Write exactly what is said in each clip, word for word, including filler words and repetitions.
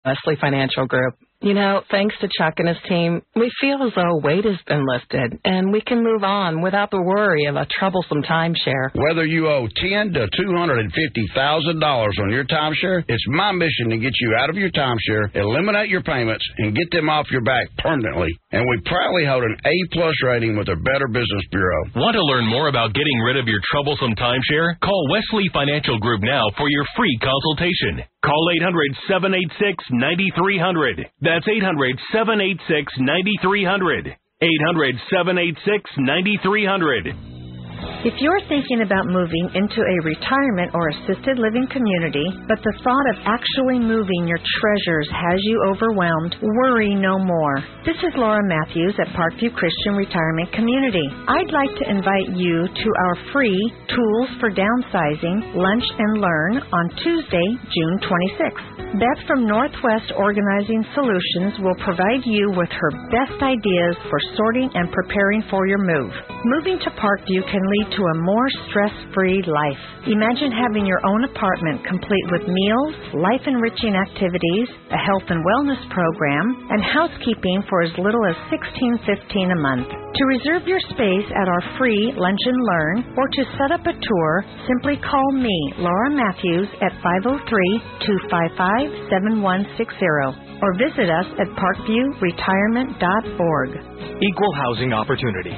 Wesley Financial Group. You know, thanks to Chuck and his team, we feel as though a weight has been lifted and we can move on without the worry of a troublesome timeshare. Whether you owe ten thousand to two hundred fifty thousand dollars on your timeshare, it's my mission to get you out of your timeshare, eliminate your payments, and get them off your back permanently. And we proudly hold an A-plus rating with the Better Business Bureau. Want to learn more about getting rid of your troublesome timeshare? Call Wesley Financial Group now for your free consultation. Call eight hundred, seven eight six, nine three zero zero. That's eight hundred, seven eight six, nine three zero zero. eight hundred, seven eight six, nine three zero zero. If you're thinking about moving into a retirement or assisted living community, but the thought of actually moving your treasures has you overwhelmed, worry no more. This is Laura Matthews at Parkview Christian Retirement Community. I'd like to invite you to our free Tools for Downsizing Lunch and Learn on Tuesday, June twenty-sixth. Beth from Northwest Organizing Solutions will provide you with her best ideas for sorting and preparing for your move. Moving to Parkview can lead to a more stress-free life. Imagine having your own apartment complete with meals, life-enriching activities, a health and wellness program, and housekeeping for as little as sixteen fifteen a month. To reserve your space at our free Lunch and Learn or to set up a tour, simply call me, Laura Matthews, at five oh three, two five five, seven one six zero or visit us at parkview retirement dot org. Equal housing opportunity.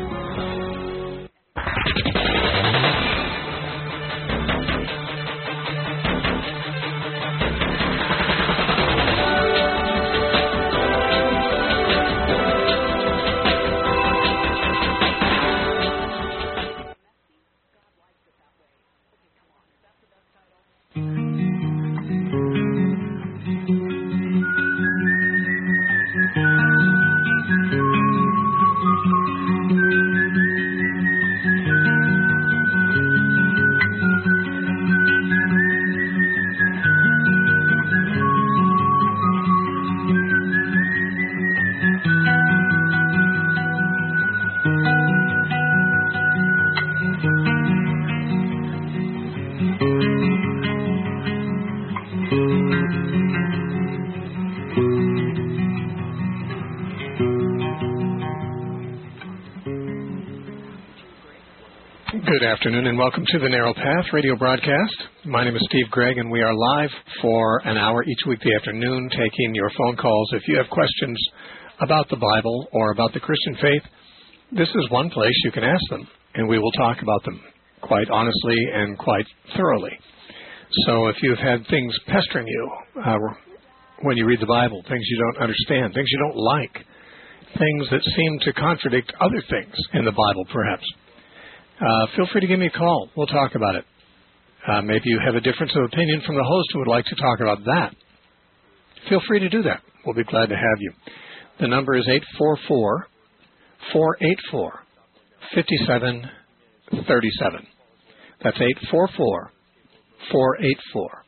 Good afternoon and welcome to the Narrow Path radio broadcast. My name is Steve Gregg and we are live for an hour each weekday afternoon taking your phone calls. If you have questions about the Bible or about the Christian faith, this is one place you can ask them and we will talk about them quite honestly and quite thoroughly. So if you've had things pestering you uh, when you read the Bible, things you don't understand, things you don't like, things that seem to contradict other things in the Bible perhaps, Uh, feel free to give me a call. We'll talk about it. Uh, maybe you have a difference of opinion from the host who would like to talk about that. Feel free to do that. We'll be glad to have you. The number is eight four four, four eight four, five seven three seven. That's eight four four, four eight four,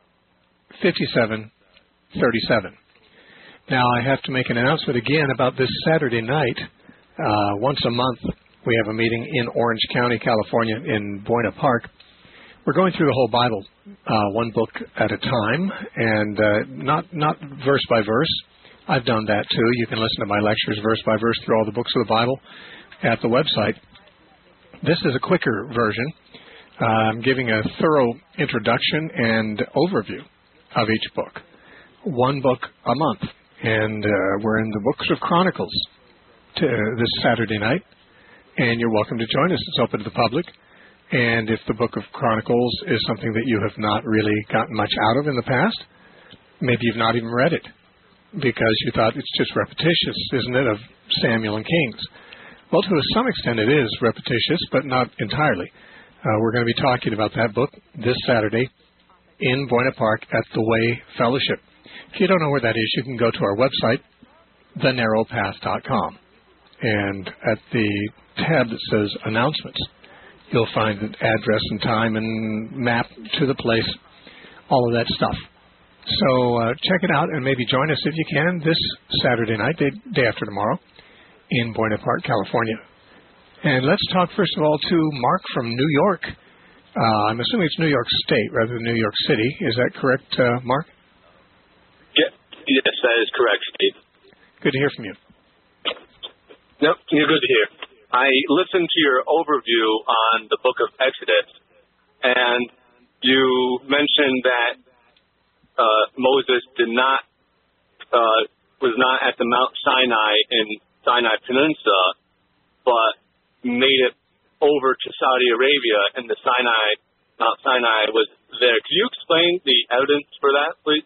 five seven three seven. Now, I have to make an announcement again about this Saturday night. Uh, once a month, we have a meeting in Orange County, California, in Buena Park. We're going through the whole Bible, uh, one book at a time, and uh, not not verse by verse. I've done that too. You can listen to my lectures verse by verse through all the books of the Bible at the website. This is a quicker version. Uh, I'm giving a thorough introduction and overview of each book. One book a month, and uh, we're in the books of Chronicles to, uh, this Saturday night. And you're welcome to join us. It's open to the public. And if the book of Chronicles is something that you have not really gotten much out of in the past, maybe you've not even read it because you thought it's just repetitious, isn't it, of Samuel and Kings. Well, to some extent it is repetitious, but not entirely. Uh, we're going to be talking about that book this Saturday in Buena Park at the Way Fellowship. If you don't know where that is, you can go to our website, the narrow path dot com. And at the tab that says Announcements, you'll find the address and time and map to the place, all of that stuff. So uh, check it out and maybe join us if you can this Saturday night, day, day after tomorrow, in Buena Park, California. And let's talk first of all to Mark from New York. Uh, I'm assuming it's New York State rather than New York City. Is that correct, uh, Mark? Yeah, Yes, that is correct, Steve. Good to hear from you. Nope, you're good to hear. I listened to your overview on the book of Exodus, and you mentioned that uh, Moses did not uh, was not at the Mount Sinai in Sinai Peninsula, but made it over to Saudi Arabia, and the Sinai Mount Sinai was there. Could you explain the evidence for that, please?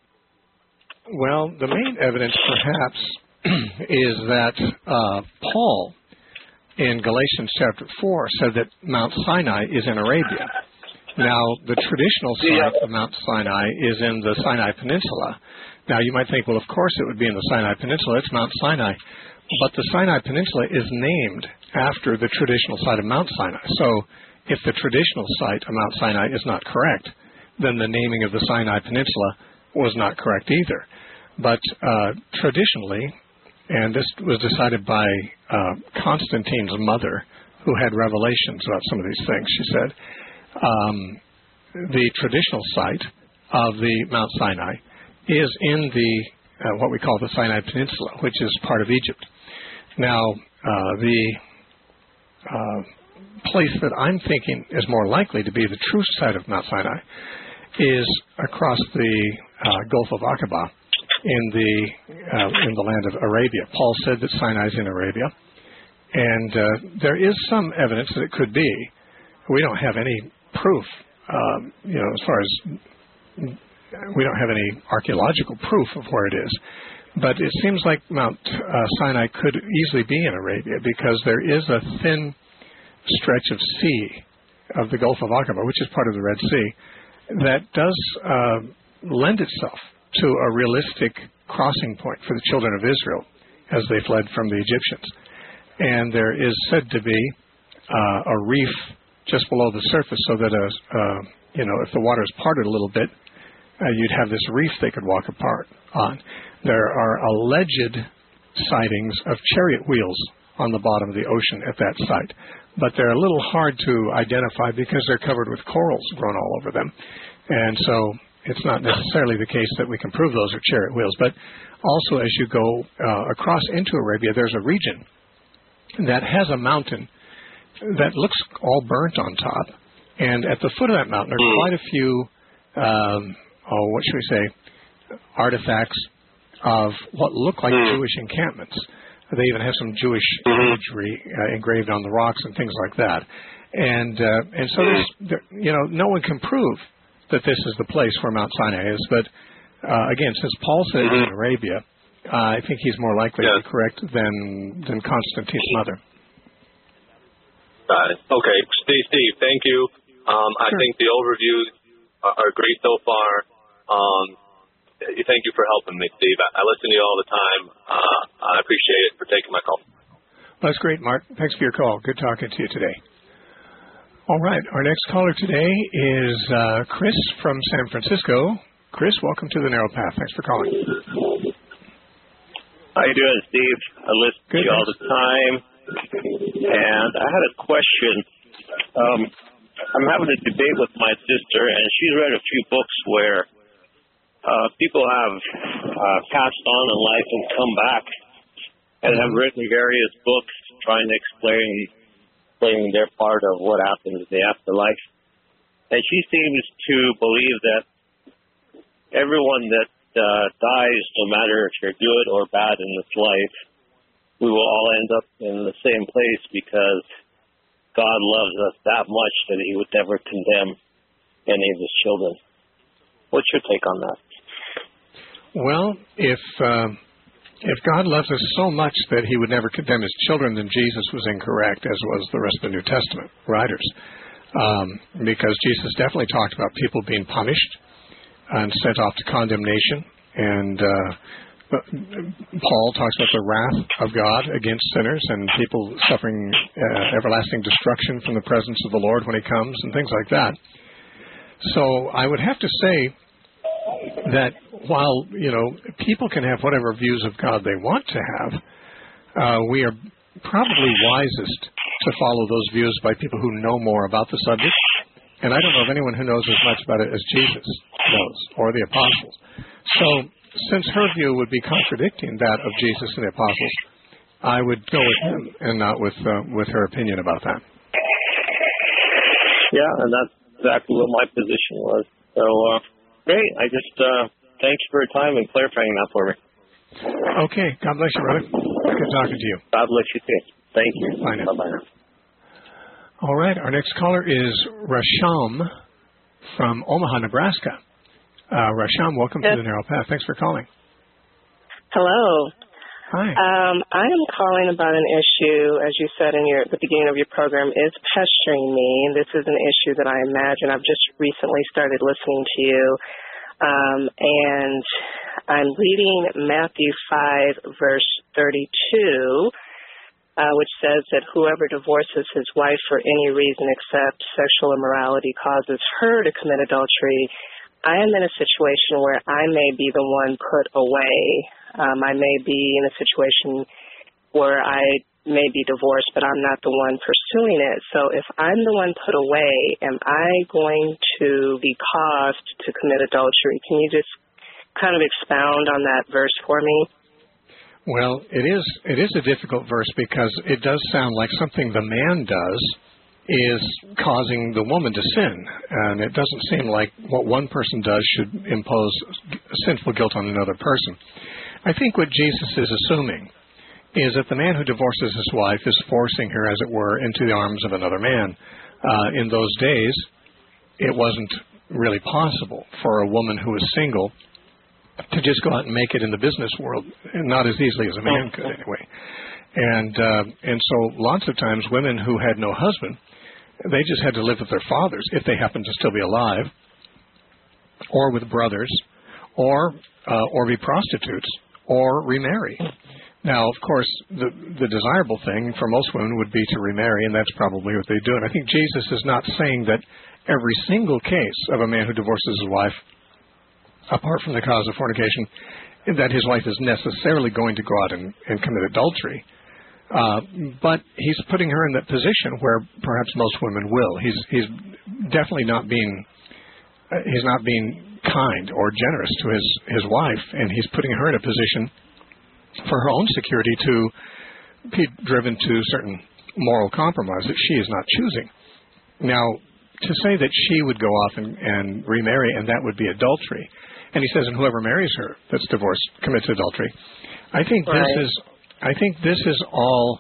Well, the main evidence, perhaps, is that uh, Paul, in Galatians chapter four, said that Mount Sinai is in Arabia. Now, the traditional site of Mount Sinai is in the Sinai Peninsula. Now, you might think, well, of course it would be in the Sinai Peninsula. It's Mount Sinai. But the Sinai Peninsula is named after the traditional site of Mount Sinai. So, if the traditional site of Mount Sinai is not correct, then the naming of the Sinai Peninsula was not correct either. But uh, traditionally, and this was decided by uh, Constantine's mother, who had revelations about some of these things, she said, um, the traditional site of the Mount Sinai is in the uh, what we call the Sinai Peninsula, which is part of Egypt. Now, uh, the uh, place that I'm thinking is more likely to be the true site of Mount Sinai is across the uh, Gulf of Aqaba in the uh, in the land of Arabia. Paul said that Sinai is in Arabia, and uh, there is some evidence that it could be. We don't have any proof, um, you know, as far as we don't have any archaeological proof of where it is. But it seems like Mount uh, Sinai could easily be in Arabia because there is a thin stretch of sea of the Gulf of Aqaba, which is part of the Red Sea, that does uh, lend itself to a realistic crossing point for the children of Israel as they fled from the Egyptians. And there is said to be uh, a reef just below the surface so that, a, uh, you know, if the water is parted a little bit, uh, you'd have this reef they could walk apart on. There are alleged sightings of chariot wheels on the bottom of the ocean at that site, but they're a little hard to identify because they're covered with corals grown all over them. And so it's not necessarily the case that we can prove those are chariot wheels. But also, as you go uh, across into Arabia, there's a region that has a mountain that looks all burnt on top. And at the foot of that mountain are quite a few, um, oh, what should we say, artifacts of what look like Jewish encampments. They even have some Jewish imagery uh, engraved on the rocks and things like that. And uh, and so, there's, there, you know, no one can prove that this is the place where Mount Sinai is. But, uh, again, since Paul said it's in Arabia, uh, I think he's more likely yes. to be correct than, than Constantine's mother. Got it. Okay. Steve, Steve, thank you. Um, sure. I think the overviews are, are great so far. Um, thank you for helping me, Steve. I, I listen to you all the time. Uh, I appreciate it for taking my call. Well, that's great, Mark. Thanks for your call. Good talking to you today. All right. Our next caller today is uh, Chris from San Francisco. Chris, welcome to the Narrow Path. Thanks for calling. How you doing, Steve? I listen Good, to you all the time. And I had a question. Um, I'm having a debate with my sister, and she's read a few books where uh, people have uh, passed on in life and come back and have written various books trying to explain, explaining their part of what happens in the afterlife. And she seems to believe that everyone that uh, dies, no matter if you're good or bad in this life, we will all end up in the same place because God loves us that much that he would never condemn any of his children. What's your take on that? Well, if uh, if God loves us so much that he would never condemn his children, then Jesus was incorrect, as was the rest of the New Testament writers. Um, because Jesus definitely talked about people being punished and sent off to condemnation. And uh, Paul talks about the wrath of God against sinners and people suffering uh, everlasting destruction from the presence of the Lord when he comes and things like that. So I would have to say that while, you know, people can have whatever views of God they want to have, uh, we are probably wisest to follow those views by people who know more about the subject. And I don't know of anyone who knows as much about it as Jesus knows, or the apostles. So since her view would be contradicting that of Jesus and the apostles, I would go with him and not with uh, with her opinion about that. Yeah, and that's exactly what my position was. So, uh, great. I just uh, thanks for your time and clarifying that for me. Okay. God bless you, brother. Good talking to you. God bless you, too. Thank you. Bye now. Bye-bye now. All right. Our next caller is Rasham from Omaha, Nebraska. Uh, Rasham, welcome yes. to the Narrow Path. Thanks for calling. Hello. Hi. Um, I am calling about an issue, as you said in your the beginning of your program, is pestering me. This is an issue that I imagine I've just recently started listening to you. Um, and I'm reading Matthew five, verse thirty-two, uh, which says that whoever divorces his wife for any reason except sexual immorality causes her to commit adultery. I am in a situation where I may be the one put away. Um, I may be in a situation where I may be divorced, but I'm not the one pursuing it. So if I'm the one put away, am I going to be caused to commit adultery? Can you just kind of expound on that verse for me? Well, it is it is a difficult verse because it does sound like something the man does is causing the woman to sin. And it doesn't seem like what one person does should impose sinful guilt on another person. I think what Jesus is assuming is that the man who divorces his wife is forcing her, as it were, into the arms of another man. Uh, in those days, it wasn't really possible for a woman who was single to just go out and make it in the business world, not as easily as a man could anyway. And uh, and so lots of times women who had no husband, they just had to live with their fathers if they happened to still be alive, or with brothers, or uh, or be prostitutes, or remarry. Now, of course, the the desirable thing for most women would be to remarry, and that's probably what they do. And I think Jesus is not saying that every single case of a man who divorces his wife, apart from the cause of fornication, that his wife is necessarily going to go out and, and commit adultery. Uh, but he's putting her in that position where perhaps most women will. He's he's definitely not being uh, he's not being kind or generous to his, his wife, and he's putting her in a position for her own security to be driven to certain moral compromise that she is not choosing. Now, to say that she would go off and, and remarry and that would be adultery, and he says, and whoever marries her that's divorced commits adultery. I think right. this is I think this is all,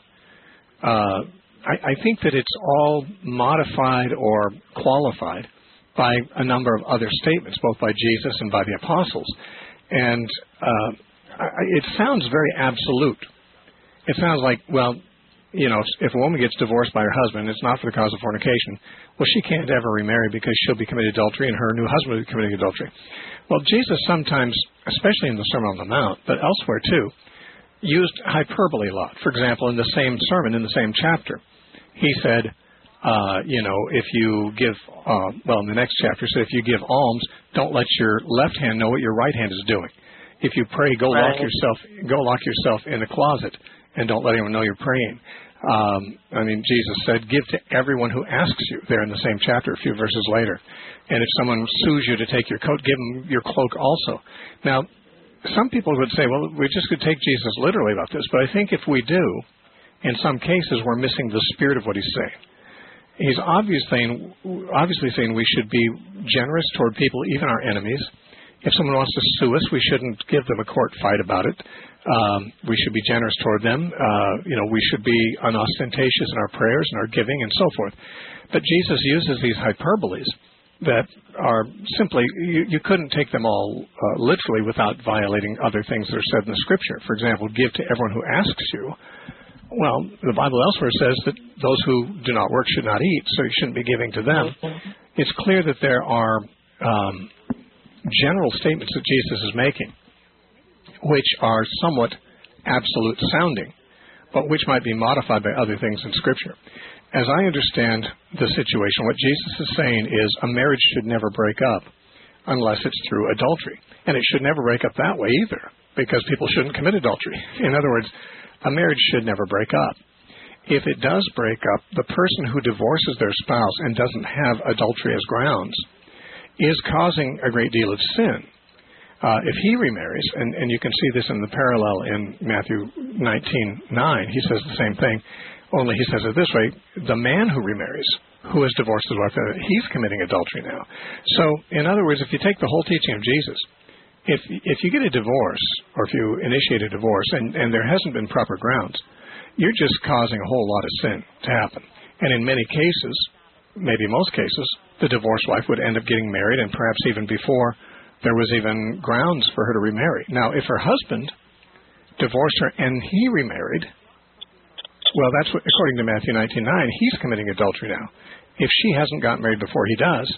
uh, I, I think that it's all modified or qualified by a number of other statements, both by Jesus and by the apostles. And uh, I, it sounds very absolute. It sounds like, well, you know, if a woman gets divorced by her husband, it's not for the cause of fornication. Well, she can't ever remarry because she'll be committing adultery and her new husband will be committing adultery. Well, Jesus sometimes, especially in the Sermon on the Mount, but elsewhere too, used hyperbole a lot. For example, in the same sermon, in the same chapter, he said, uh, you know, if you give, uh, well, in the next chapter, he said, if you give alms, don't let your left hand know what your right hand is doing. If you pray, go right. lock yourself, go lock yourself in the closet, and don't let anyone know you're praying. Um, I mean, Jesus said, give to everyone who asks you, there in the same chapter, a few verses later. And if someone sues you to take your coat, give them your cloak also. Now, some people would say, well, we just could take Jesus literally about this. But I think if we do, in some cases, we're missing the spirit of what he's saying. He's obviously saying, obviously saying we should be generous toward people, even our enemies. If someone wants to sue us, we shouldn't give them a court fight about it. Um, we should be generous toward them. Uh, you know, we should be unostentatious in our prayers and our giving and so forth. But Jesus uses these hyperboles that are simply, you, you couldn't take them all uh, literally without violating other things that are said in the Scripture. For example, give to everyone who asks you. Well, the Bible elsewhere says that those who do not work should not eat, so you shouldn't be giving to them. It's clear that there are um, general statements that Jesus is making, which are somewhat absolute sounding, but which might be modified by other things in Scripture. As I understand the situation, what Jesus is saying is a marriage should never break up unless it's through adultery. And it should never break up that way either, because people shouldn't commit adultery. In other words, a marriage should never break up. If it does break up, the person who divorces their spouse and doesn't have adultery as grounds is causing a great deal of sin. Uh, if he remarries, and, and you can see this in the parallel in Matthew nineteen nine, he says the same thing, only he says it this way, the man who remarries, who has divorced his wife, he's committing adultery now. So, in other words, if you take the whole teaching of Jesus, if if you get a divorce, or if you initiate a divorce, and, and there hasn't been proper grounds, you're just causing a whole lot of sin to happen. And in many cases, maybe most cases, the divorced wife would end up getting married, and perhaps even before there was even grounds for her to remarry. Now, if her husband divorced her and he remarried, well, that's what, according to Matthew nineteen nine, he's committing adultery now. If she hasn't gotten married before he does,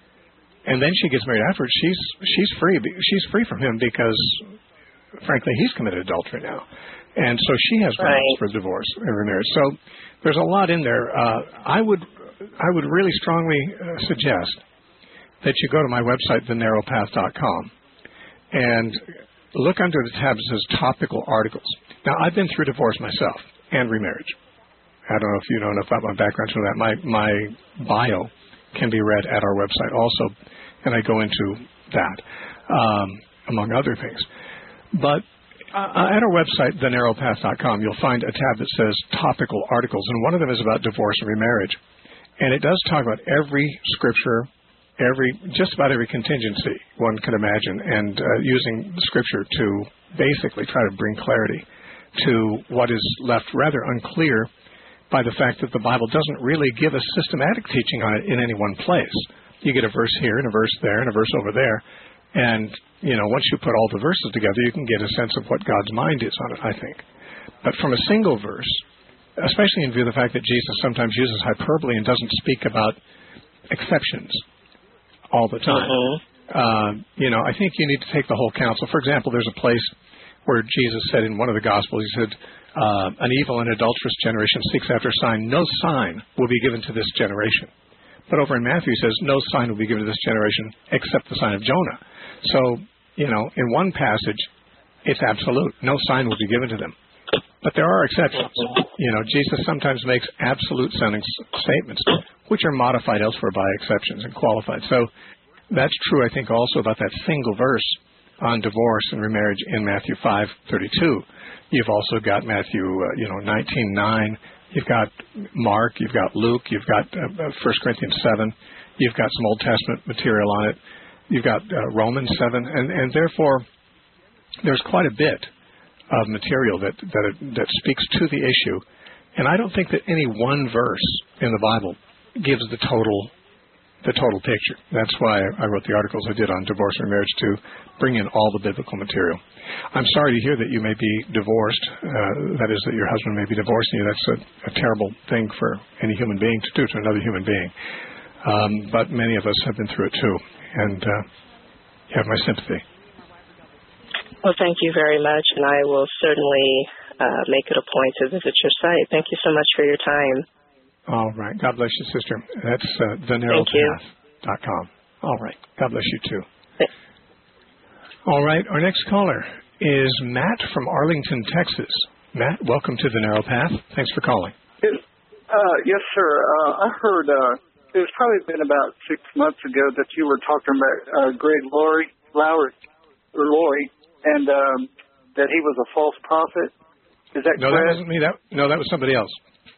and then she gets married afterwards, she's she's free. She's free from him because, frankly, he's committed adultery now, and so she has grounds right. for divorce and remarriage. So there's a lot in there. Uh, I would I would really strongly uh, suggest that you go to my website, the narrow path dot com, and look under the tab that says topical articles. Now, I've been through divorce myself and remarriage. I don't know if you know enough about my background for that. My my bio can be read at our website also, and I go into that, um, among other things. But uh, at our website, the narrow path dot com, you'll find a tab that says topical articles, and one of them is about divorce and remarriage. And it does talk about every scripture, every just about every contingency one could imagine, and uh, using the scripture to basically try to bring clarity to what is left rather unclear by the fact that the Bible doesn't really give a systematic teaching on it in any one place. You get a verse here and a verse there and a verse over there, and you know, once you put all the verses together, you can get a sense of what God's mind is on it, I think. But from a single verse, especially in view of the fact that Jesus sometimes uses hyperbole and doesn't speak about exceptions all the time, uh-huh. uh, you know, I think you need to take the whole counsel. For example, there's a place where Jesus said in one of the Gospels, he said, uh, an evil and adulterous generation seeks after a sign. No sign will be given to this generation. But over in Matthew, he says, no sign will be given to this generation except the sign of Jonah. So, you know, in one passage, it's absolute. No sign will be given to them. But there are exceptions. You know, Jesus sometimes makes absolute sounding statements, which are modified elsewhere by exceptions and qualified. So that's true, I think, also about that single verse on divorce and remarriage in Matthew five thirty-two. You've also got Matthew, uh, you know, nineteen nine. You've got Mark. You've got Luke. You've got uh, First Corinthians seven. You've got some Old Testament material on it. You've got uh, Romans seven, and and therefore there's quite a bit of material that that that speaks to the issue. And I don't think that any one verse in the Bible gives the total. the total picture. That's why I wrote the articles I did on divorce and marriage, to bring in all the biblical material. I'm sorry to hear that you may be divorced, uh, that is, that your husband may be divorcing you. That's a, a terrible thing for any human being to do to another human being. Um, but many of us have been through it too, and uh, you have my sympathy. Well, thank you very much, and I will certainly uh, make it a point to visit your site. Thank you so much for your time. All right. God bless you, sister. That's uh, the narrow path dot com. All right. God bless you, too. Thanks. All right. Our next caller is Matt from Arlington, Texas. Matt, welcome to the Narrow Path. Thanks for calling. Uh, yes, sir. Uh, I heard uh, it was probably been about six months ago that you were talking about uh, Greg Laurie, Laurie, or Laurie, and um, that he was a false prophet. Is that no, correct? No, that wasn't me. That, no, that was somebody else.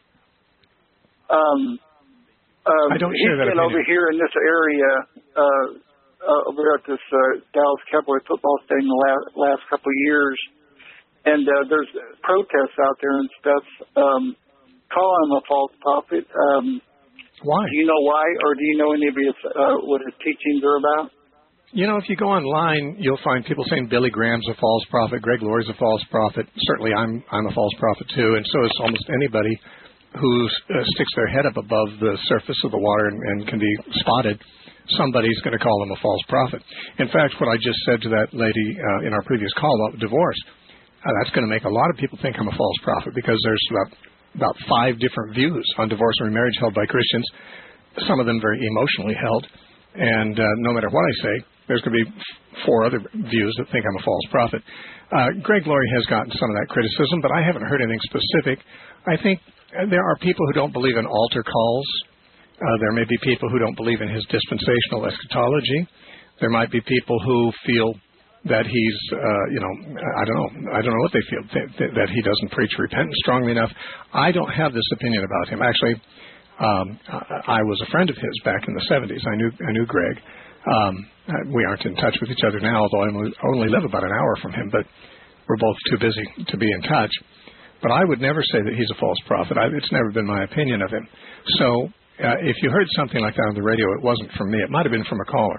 Um, um, I don't he's share that been opinion. over here in this area, uh, uh, over at this uh, Dallas Cowboy football stadium the last, last couple of years, and uh, there's protests out there and stuff um, calling him a false prophet. Um, why? Do you know why, or do you know any of his uh, what his teachings are about? You know, if you go online, you'll find people saying Billy Graham's a false prophet, Greg Laurie's a false prophet. Certainly, I'm I'm a false prophet too, and so is almost anybody who uh, sticks their head up above the surface of the water and, and can be spotted. Somebody's going to call them a false prophet. In fact, what I just said to that lady uh, in our previous call about divorce, uh, that's going to make a lot of people think I'm a false prophet, because there's about about five different views on divorce and remarriage held by Christians, some of them very emotionally held. And uh, no matter what I say, there's going to be four other views that think I'm a false prophet. Uh, Greg Laurie has gotten some of that criticism, but I haven't heard anything specific. I think there are people who don't believe in altar calls. Uh, there may be people who don't believe in his dispensational eschatology. There might be people who feel that he's, uh, you know, I don't know, I don't know what they feel, that, that he doesn't preach repentance strongly enough. I don't have this opinion about him. Actually, um, I, I was a friend of his back in the seventies. I knew I knew Greg. Um, we aren't in touch with each other now, although I only live about an hour from him, but we're both too busy to be in touch. But I would never say that he's a false prophet. I, it's never been my opinion of him. So uh, if you heard something like that on the radio, it wasn't from me. It might have been from a caller.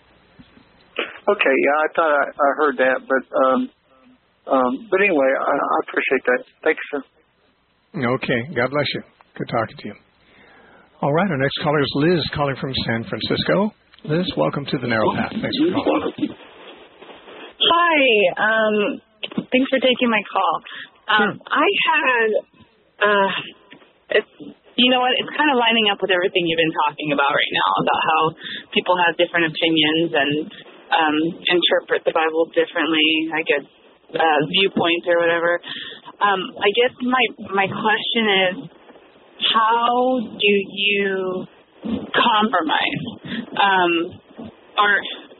Okay, yeah, I thought I, I heard that, but um, um, but anyway, I, I appreciate that. Thank you, sir. Okay, God bless you. Good talking to you. All right, our next caller is Liz, calling from San Francisco. Liz, welcome to the Narrow Path. Thanks for calling. Hi, um, thanks for taking my call. Um, I had, uh, it's, you know what, it's kind of lining up with everything you've been talking about right now, about how people have different opinions and um, interpret the Bible differently, I guess, uh, viewpoints or whatever. Um, I guess my, my question is, how do you compromise, um, or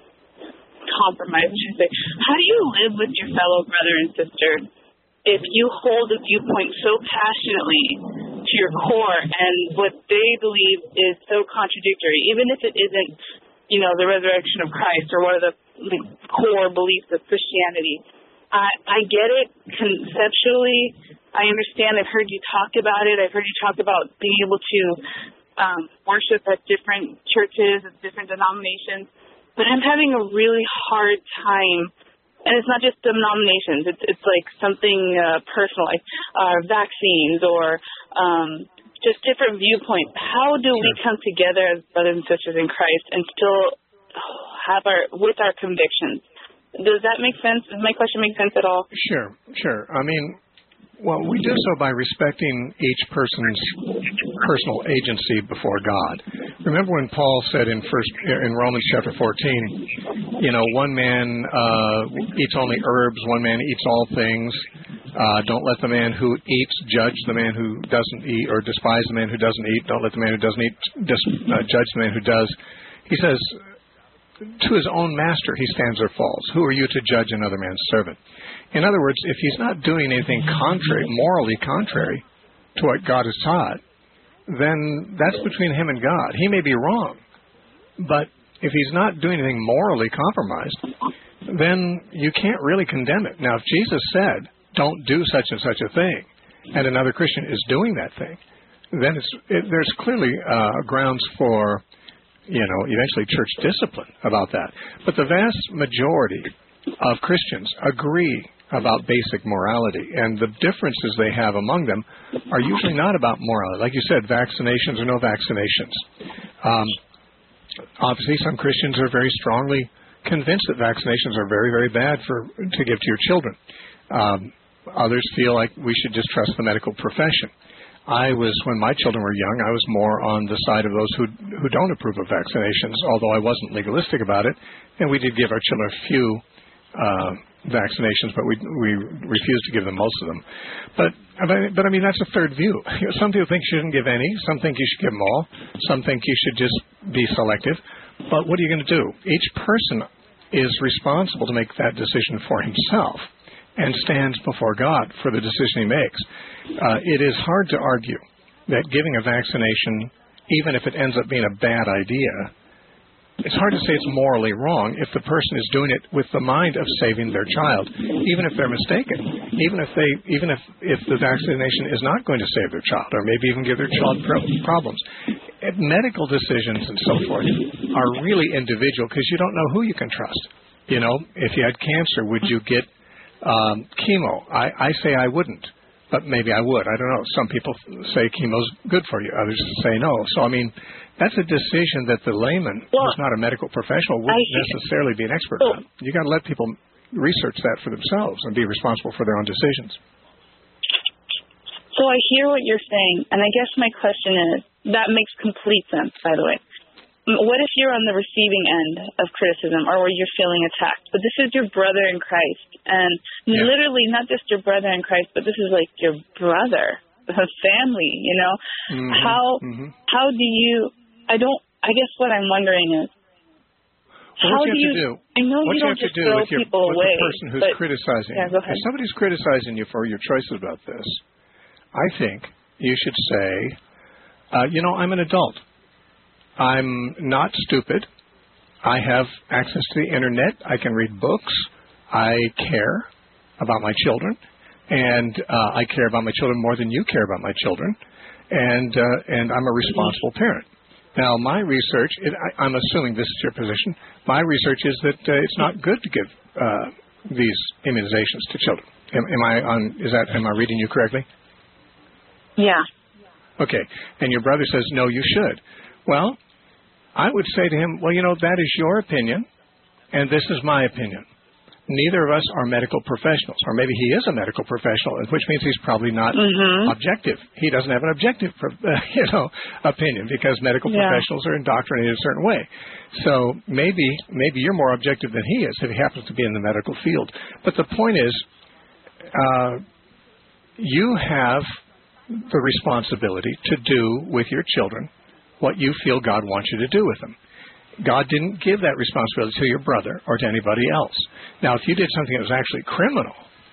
compromise, I should say, how do you live with your fellow brother and sister if you hold a viewpoint so passionately to your core and what they believe is so contradictory, even if it isn't, you know, the resurrection of Christ or one of the core beliefs of Christianity? I, I get it conceptually. I understand. I've heard you talk about it. I've heard you talk about being able to um, worship at different churches, at different denominations. But I'm having a really hard time. And it's not just denominations. It's it's like something uh, personal, like uh, vaccines or um, just different viewpoints. How do we come together as brothers and sisters in Christ and still have our with our convictions? Does that make sense? Does my question make sense at all? Sure, sure. I mean, well, we do so by respecting each person's personal agency before God. Remember when Paul said in first in Romans chapter fourteen, you know, one man uh, eats only herbs, one man eats all things. Uh, don't let the man who eats judge the man who doesn't eat, or despise the man who doesn't eat. Don't let the man who doesn't eat dis- uh, judge the man who does. He says, to his own master he stands or falls. Who are you to judge another man's servant? In other words, if he's not doing anything contrary, morally contrary to what God has taught, then that's between him and God. He may be wrong, but if he's not doing anything morally compromised, then you can't really condemn it. Now, if Jesus said, don't do such and such a thing, and another Christian is doing that thing, then it's, it, there's clearly uh, grounds for, you know, eventually church discipline about that. But the vast majority of Christians agree about basic morality, and the differences they have among them are usually not about morality. Like you said, vaccinations or no vaccinations. Um, obviously, some Christians are very strongly convinced that vaccinations are very, very bad for to give to your children. Um, others feel like we should just trust the medical profession. I was, when my children were young, I was more on the side of those who who don't approve of vaccinations, although I wasn't legalistic about it, and we did give our children a few uh, vaccinations, but we we refused to give them most of them. But but I mean, that's a third view. You know, some people think you shouldn't give any. Some think you should give them all. Some think you should just be selective. But what are you going to do? Each person is responsible to make that decision for himself and stands before God for the decision he makes. Uh, it is hard to argue that giving a vaccination, even if it ends up being a bad idea, it's hard to say it's morally wrong if the person is doing it with the mind of saving their child, even if they're mistaken, even if they, even if, if the vaccination is not going to save their child, or maybe even give their child pro- problems. Medical decisions and so forth are really individual because you don't know who you can trust. You know, if you had cancer, would you get um, chemo? I, I say I wouldn't, but maybe I would. I don't know. Some people say chemo's good for you. Others say no. So, I mean, that's a decision that the layman, well, who's not a medical professional, wouldn't necessarily be an expert on. You got to let people research that for themselves and be responsible for their own decisions. So I hear what you're saying, and I guess my question is, that makes complete sense, by the way. What if you're on the receiving end of criticism or where you're feeling attacked? But this is your brother in Christ, and yeah. literally not just your brother in Christ, but this is like your brother, family, you know? Mm-hmm. How mm-hmm. how do you, I don't, I guess what I'm wondering is, how what you do have you, to do, I know what you you don't have just to do throw with, your, people with away. the person who's but, criticizing yeah, you, go ahead. if somebody's criticizing you for your choices about this, I think you should say, uh, you know, I'm an adult. I'm not stupid. I have access to the Internet. I can read books. I care about my children. And uh, I care about my children more than you care about my children. And, uh, and I'm a responsible parent. Now, my research, it, I, I'm assuming this is your position, my research is that uh, it's not good to give uh, these immunizations to children. Am, am I on, is that, am I reading you correctly? Yeah. Okay. And your brother says, no, you should. Well, I would say to him, well, you know, that is your opinion, and this is my opinion. Neither of us are medical professionals, or maybe he is a medical professional, which means he's probably not mm-hmm. objective. He doesn't have an objective, uh, you know, opinion because medical yeah. professionals are indoctrinated a certain way. So maybe maybe you're more objective than he is if he happens to be in the medical field. But the point is, uh, you have the responsibility to do with your children what you feel God wants you to do with them. God didn't give that responsibility to your brother or to anybody else. Now, if you did something that was actually criminal,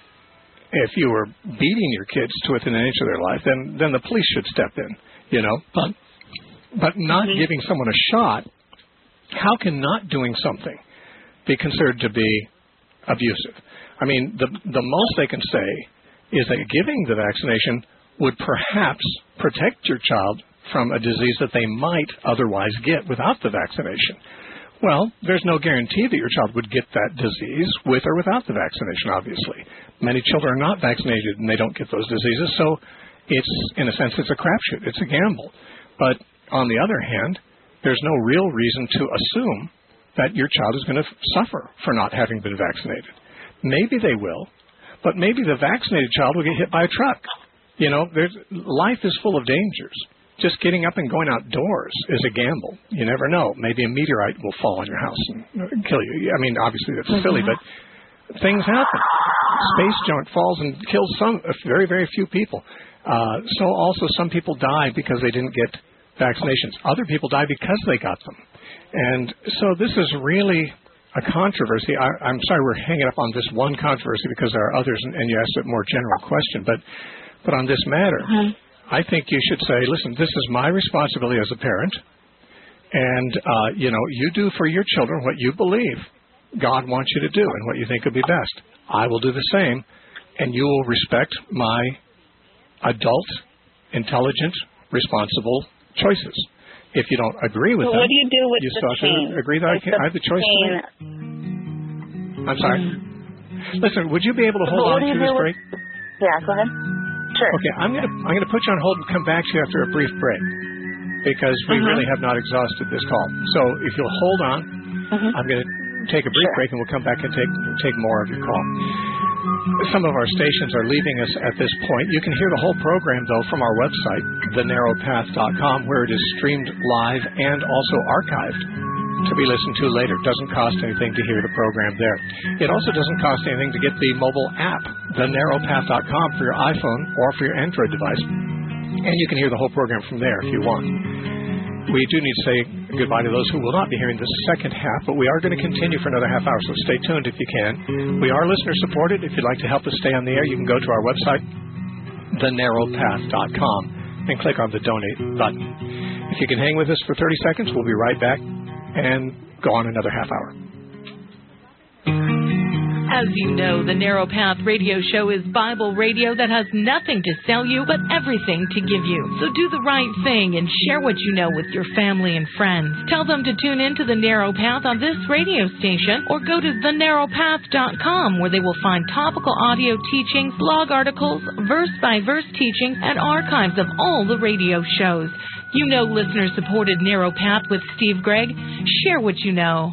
if you were beating your kids to within an inch of their life, then then the police should step in, you know. But but not mm-hmm. giving someone a shot, how can not doing something be considered to be abusive? I mean, the the most they can say is that giving the vaccination would perhaps protect your child from a disease that they might otherwise get without the vaccination. Well, there's no guarantee that your child would get that disease with or without the vaccination, obviously. Many children are not vaccinated and they don't get those diseases, so it's, in a sense, it's a crapshoot. It's a gamble. But on the other hand, there's no real reason to assume that your child is going to suffer for not having been vaccinated. Maybe they will, but maybe the vaccinated child will get hit by a truck. You know, there's, life is full of dangers. Just getting up and going outdoors is a gamble. You never know. Maybe a meteorite will fall on your house and kill you. I mean, obviously that's mm-hmm. silly, but things happen. Space junk falls and kills some, very, very few people. Uh, so also some people die because they didn't get vaccinations. Other people die because they got them. And so this is really a controversy. I, I'm sorry we're hanging up on this one controversy because there are others, and, and you asked a more general question. But, but on this matter, mm-hmm. I think you should say, listen, this is my responsibility as a parent, and, uh, you know, you do for your children what you believe God wants you to do and what you think would be best. I will do the same, and you will respect my adult, intelligent, responsible choices. If you don't agree with so them, what do you do with you the still have pain? to agree that I, can, I have the choice to make. I'm sorry. Mm-hmm. Listen, would you be able to hold on to this break? Yeah, go ahead. Sure. Okay, I'm going to I'm going to put you on hold and come back to you after a brief break because we mm-hmm. really have not exhausted this call. So if you'll hold on, mm-hmm. I'm going to take a brief sure. break and we'll come back and take take more of your call. Some of our stations are leaving us at this point. You can hear the whole program, though, from our website, the narrow path dot com, where it is streamed live and also archived to be listened to later. It doesn't cost anything to hear the program there. It also doesn't cost anything to get the mobile app, the narrow path dot com, for your iPhone or for your Android device. And you can hear the whole program from there if you want. We do need to say goodbye to those who will not be hearing the second half, but we are going to continue for another half hour, so stay tuned if you can. We are listener-supported. If you'd like to help us stay on the air, you can go to our website, the narrow path dot com, and click on the Donate button. If you can hang with us for thirty seconds, we'll be right back and go on another half hour. As you know, the Narrow Path Radio Show is Bible radio that has nothing to sell you but everything to give you. So do the right thing and share what you know with your family and friends. Tell them to tune in to the Narrow Path on this radio station or go to the narrow path dot com where they will find topical audio teachings, blog articles, verse-by-verse teaching, and archives of all the radio shows. You know listener-supported Narrow Path with Steve Gregg. Share what you know.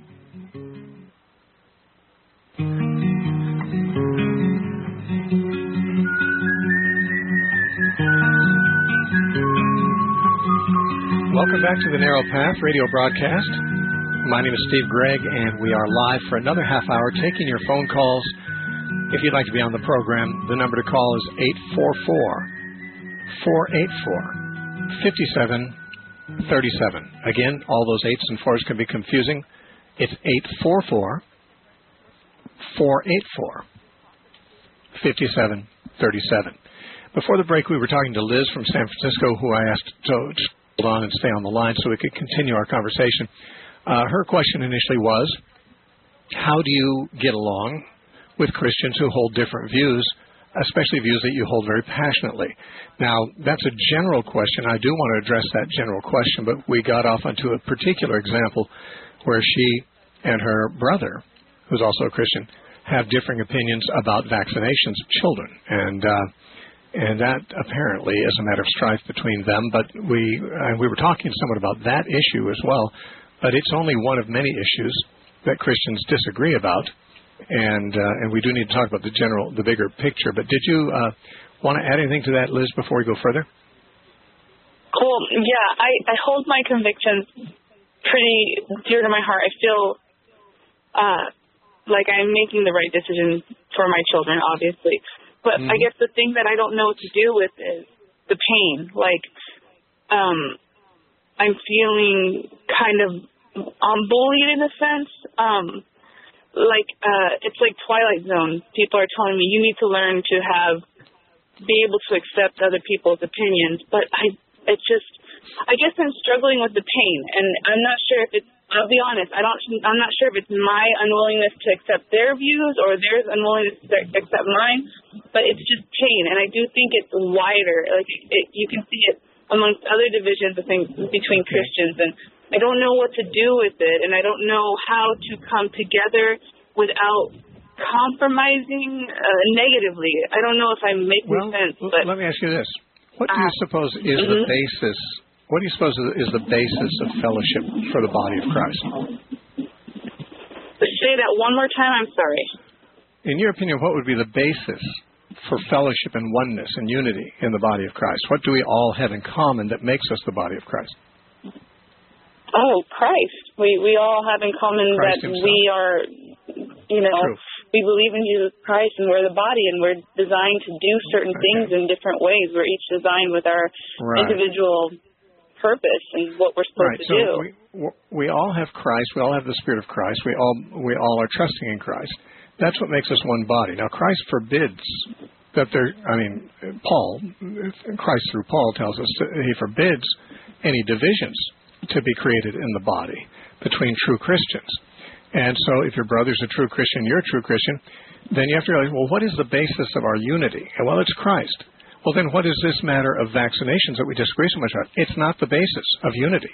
Welcome back to the Narrow Path radio broadcast. My name is Steve Gregg, and we are live for another half hour taking your phone calls. If you'd like to be on the program, the number to call is eight four four, four eight four, five seven three seven. Again, all those eights and fours can be confusing. It's eight four four, four eight four, five seven three seven. Before the break, we were talking to Liz from San Francisco, who I asked to hold on and stay on the line so we could continue our conversation. Uh, her question initially was, how do you get along with Christians who hold different views, especially views that you hold very passionately? Now, that's a general question. I do want to address that general question, but we got off onto a particular example where she and her brother, who's also a Christian, have differing opinions about vaccinations of children. And uh, and that apparently is a matter of strife between them. But we uh, we were talking somewhat about that issue as well. But it's only one of many issues that Christians disagree about. And uh, and we do need to talk about the general, the bigger picture. But did you uh, want to add anything to that, Liz, before we go further? Cool. Yeah, I, I hold my convictions pretty dear to my heart. I feel uh, like I'm making the right decision for my children, obviously. But mm-hmm. I guess the thing that I don't know what to do with is the pain. Like, um, I'm feeling kind of um, bullied in a sense. Um, like, uh, it's like Twilight Zone. People are telling me you need to learn to have, be able to accept other people's opinions. But I, it's just, I guess I'm struggling with the pain, and I'm not sure if it's, I'll be honest, I don't, I'm not sure if it's my unwillingness to accept their views or their unwillingness to accept mine, but it's just pain, and I do think it's wider. Like, it, you can see it amongst other divisions, I think, between Christians, and I don't know what to do with it, and I don't know how to come together without compromising uh, negatively. I don't know if I'm making well, sense. But let me ask you this. What do you uh, suppose is mm-hmm. the basis, what do you suppose is the basis of fellowship for the body of Christ? Say that one more time, I'm sorry. In your opinion, what would be the basis for fellowship and oneness and unity in the body of Christ? What do we all have in common that makes us the body of Christ? Oh, Christ. We we all have in common Christ that himself. we are, you know, True. we believe in Jesus Christ and we're the body and we're designed to do certain okay. things in different ways. We're each designed with our right. individual purpose and what we're supposed right. to so do. We, we all have Christ. We all have the Spirit of Christ. We all we all are trusting in Christ. That's what makes us one body. Now, Christ forbids that there, I mean, Paul, Christ through Paul tells us that he forbids any divisions to be created in the body between true Christians. And so if your brother's a true Christian, you're a true Christian, then you have to realize, well, what is the basis of our unity? And, well, it's Christ. Well, then what is this matter of vaccinations that we disagree so much about? It's not the basis of unity.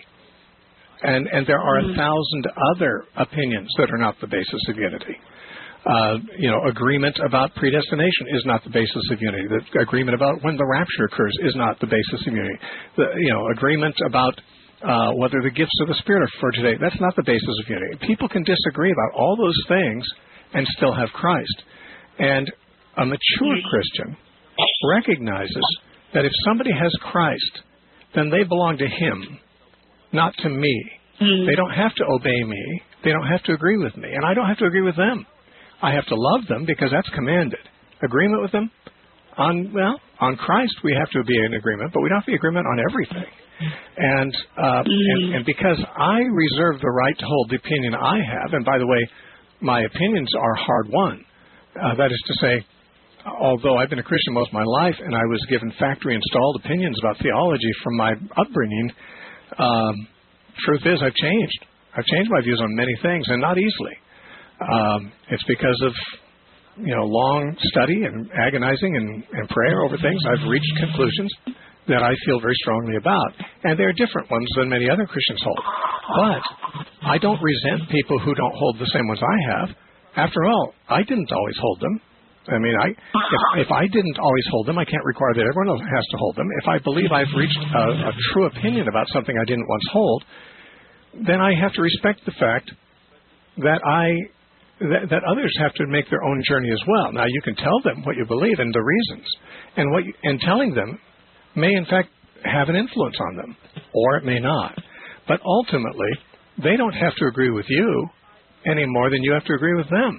And and there are a thousand other opinions that are not the basis of unity. Uh, you know, agreement about predestination is not the basis of unity. The agreement about when the rapture occurs is not the basis of unity. The, you know, agreement about uh, whether the gifts of the Spirit are for today, that's not the basis of unity. People can disagree about all those things and still have Christ. And a mature Christian recognizes that if somebody has Christ, then they belong to him, not to me. Mm. They don't have to obey me. They don't have to agree with me. And I don't have to agree with them. I have to love them because that's commanded. Agreement with them? On, well, on Christ we have to be in agreement, but we don't have to be in agreement on everything. And, uh, mm. and, and because I reserve the right to hold the opinion I have, and by the way, my opinions are hard-won. Uh, that is to say, although I've been a Christian most of my life and I was given factory-installed opinions about theology from my upbringing, um, truth is I've changed. I've changed my views on many things, and not easily. Um, it's because of, you know, long study and agonizing and, and prayer over things. I've reached conclusions that I feel very strongly about, and they're different ones than many other Christians hold. But I don't resent people who don't hold the same ones I have. After all, I didn't always hold them. I mean, I if, if I didn't always hold them, I can't require that everyone else has to hold them. If I believe I've reached a, a true opinion about something I didn't once hold, then I have to respect the fact that I that, that others have to make their own journey as well. Now, you can tell them what you believe and the reasons, and what you, and telling them may in fact have an influence on them, or it may not. But ultimately, they don't have to agree with you any more than you have to agree with them.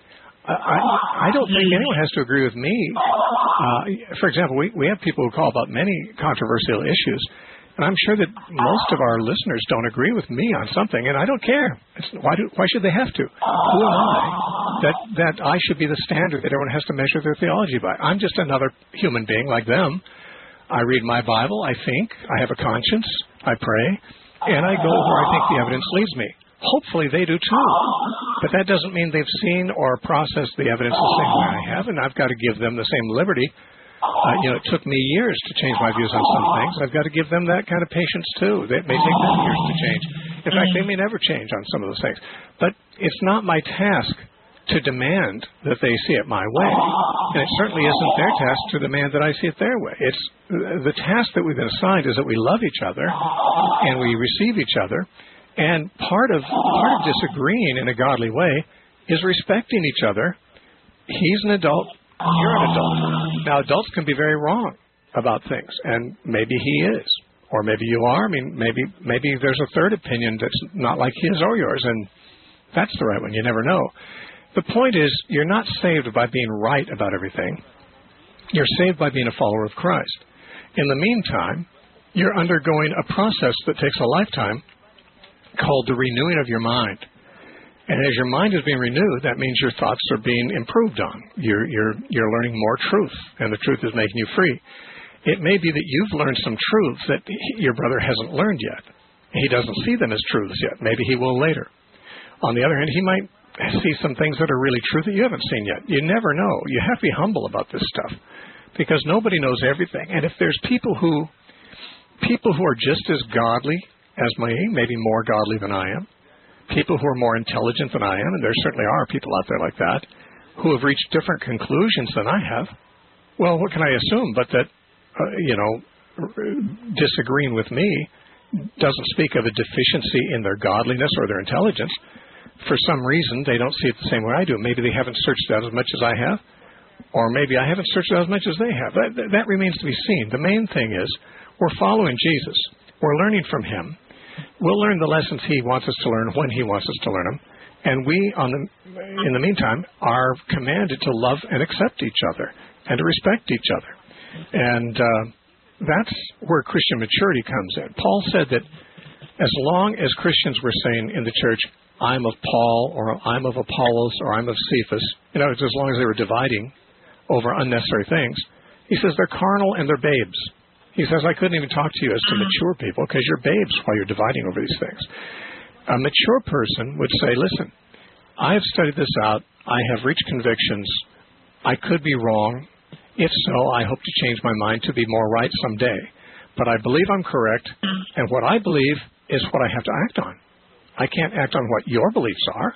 I, I don't think anyone has to agree with me. Uh, for example, we, we have people who call about many controversial issues, And I'm sure that most of our listeners don't agree with me on something, and I don't care. It's, why, do, why should they have to? Who am I that, that I should be the standard that everyone has to measure their theology by? I'm just another human being like them. I read my Bible, I think, I have a conscience, I pray, and I go where I think the evidence leads me. Hopefully they do too. But that doesn't mean they've seen or processed the evidence the same way I have, and I've got to give them the same liberty. Uh, you know, it took me years to change my views on some things. I've got to give them that kind of patience too. It may take them years to change. In fact, they may never change on some of those things. But it's not my task to demand that they see it my way. And it certainly isn't their task to demand that I see it their way. It's the task that we've been assigned is that we love each other and we receive each other. And part of part of disagreeing in a godly way is respecting each other. He's an adult. You're an adult. Now, adults can be very wrong about things, and maybe he is, or maybe you are. I mean, maybe maybe there's a third opinion that's not like his or yours, and that's the right one. You never know. The point is, you're not saved by being right about everything. You're saved by being a follower of Christ. In the meantime, you're undergoing a process that takes a lifetime called the renewing of your mind. And as your mind is being renewed, that means your thoughts are being improved on. You're, you're, you're learning more truth, and the truth is making you free. It may be that you've learned some truths that he, your brother hasn't learned yet. He doesn't see them as truths yet. Maybe he will later. On the other hand, he might see some things that are really true that you haven't seen yet. You never know. You have to be humble about this stuff because nobody knows everything. And if there's people who, people who are just as godly as me, maybe more godly than I am, people who are more intelligent than I am, and there certainly are people out there like that, who have reached different conclusions than I have, well, what can I assume but that, uh, you know, disagreeing with me doesn't speak of a deficiency in their godliness or their intelligence. For some reason, they don't see it the same way I do. Maybe they haven't searched it out as much as I have, or maybe I haven't searched it out as much as they have. That, that remains to be seen. The main thing is we're following Jesus. We're learning from him. We'll learn the lessons he wants us to learn when he wants us to learn them. And we, on the, in the meantime, are commanded to love and accept each other and to respect each other. And uh, that's where Christian maturity comes in. Paul said that as long as Christians were saying in the church, I'm of Paul, or I'm of Apollos, or I'm of Cephas, you know, it's as long as they were dividing over unnecessary things, he says they're carnal and they're babes. He says, I couldn't even talk to you as to mature people because you're babes while you're dividing over these things. A mature person would say, listen, I have studied this out. I have reached convictions. I could be wrong. If so, I hope to change my mind to be more right someday. But I believe I'm correct, and what I believe is what I have to act on. I can't act on what your beliefs are.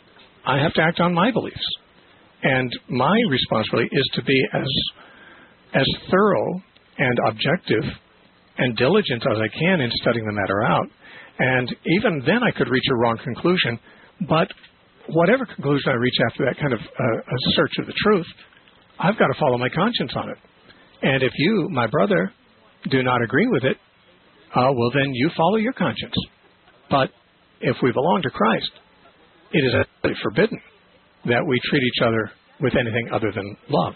I have to act on my beliefs. And my responsibility is to be as as thorough and objective and diligent as I can in studying the matter out. And even then I could reach a wrong conclusion, but whatever conclusion I reach after that kind of uh, a search of the truth, I've got to follow my conscience on it. And if you, my brother, do not agree with it, uh, well, then you follow your conscience. But if we belong to Christ, it is absolutely forbidden that we treat each other with anything other than love.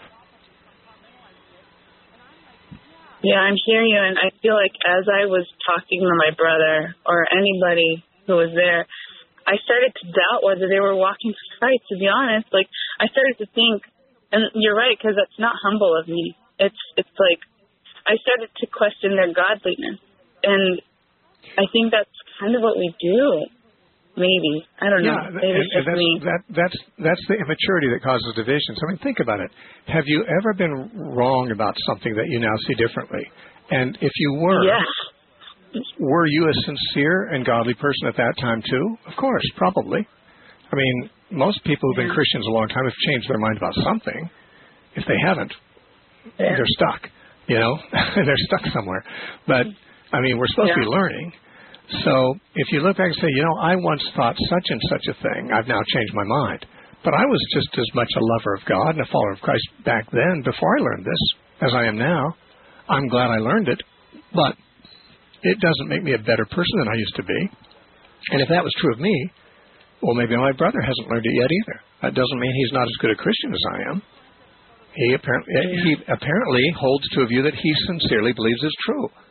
Yeah, I'm hearing you, and I feel like as I was talking to my brother or anybody who was there, I started to doubt whether they were walking right, to be honest. Like, I started to think, and you're right, because that's not humble of me. It's it's like, I started to question their godliness, and I think that's kind of what we do. Maybe. I don't know. Yeah, Maybe and, it's just and that's, me. that, that's, that's the immaturity that causes divisions. I mean, think about it. Have you ever been wrong about something that you now see differently? And if you were, yeah. were you a sincere and godly person at that time too? Of course, probably. I mean, most people who've been Christians a long time have changed their mind about something. If they haven't, yeah. they're stuck. You know, they're stuck somewhere. But, I mean, we're supposed yeah. to be learning. So if you look back and say, you know, I once thought such and such a thing, I've now changed my mind. But I was just as much a lover of God and a follower of Christ back then before I learned this as I am now. I'm glad I learned it, but it doesn't make me a better person than I used to be. And if that was true of me, well, maybe my brother hasn't learned it yet either. That doesn't mean he's not as good a Christian as I am. He apparently, he apparently holds to a view that he sincerely believes is true.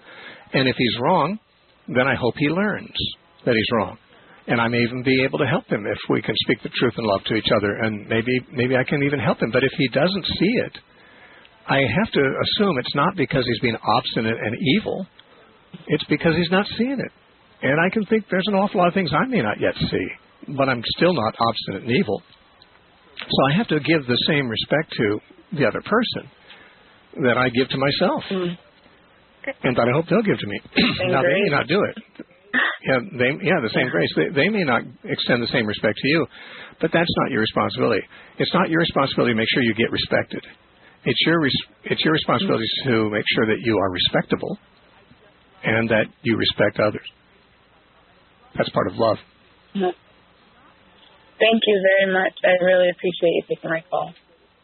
And if he's wrong, then I hope he learns that he's wrong. And I may even be able to help him if we can speak the truth and love to each other. And maybe maybe I can even help him. But if he doesn't see it, I have to assume it's not because he's being obstinate and evil. It's because he's not seeing it. And I can think there's an awful lot of things I may not yet see, but I'm still not obstinate and evil. So I have to give the same respect to the other person that I give to myself. Mm. And that I hope they'll give to me. Now, they may not do it. Yeah, they, yeah, the same grace. They, they may not extend the same respect to you, but that's not your responsibility. It's not your responsibility to make sure you get respected. It's your res- it's your responsibility to make sure that you are respectable and that you respect others. That's part of love. Mm-hmm. Thank you very much. I really appreciate you taking my call.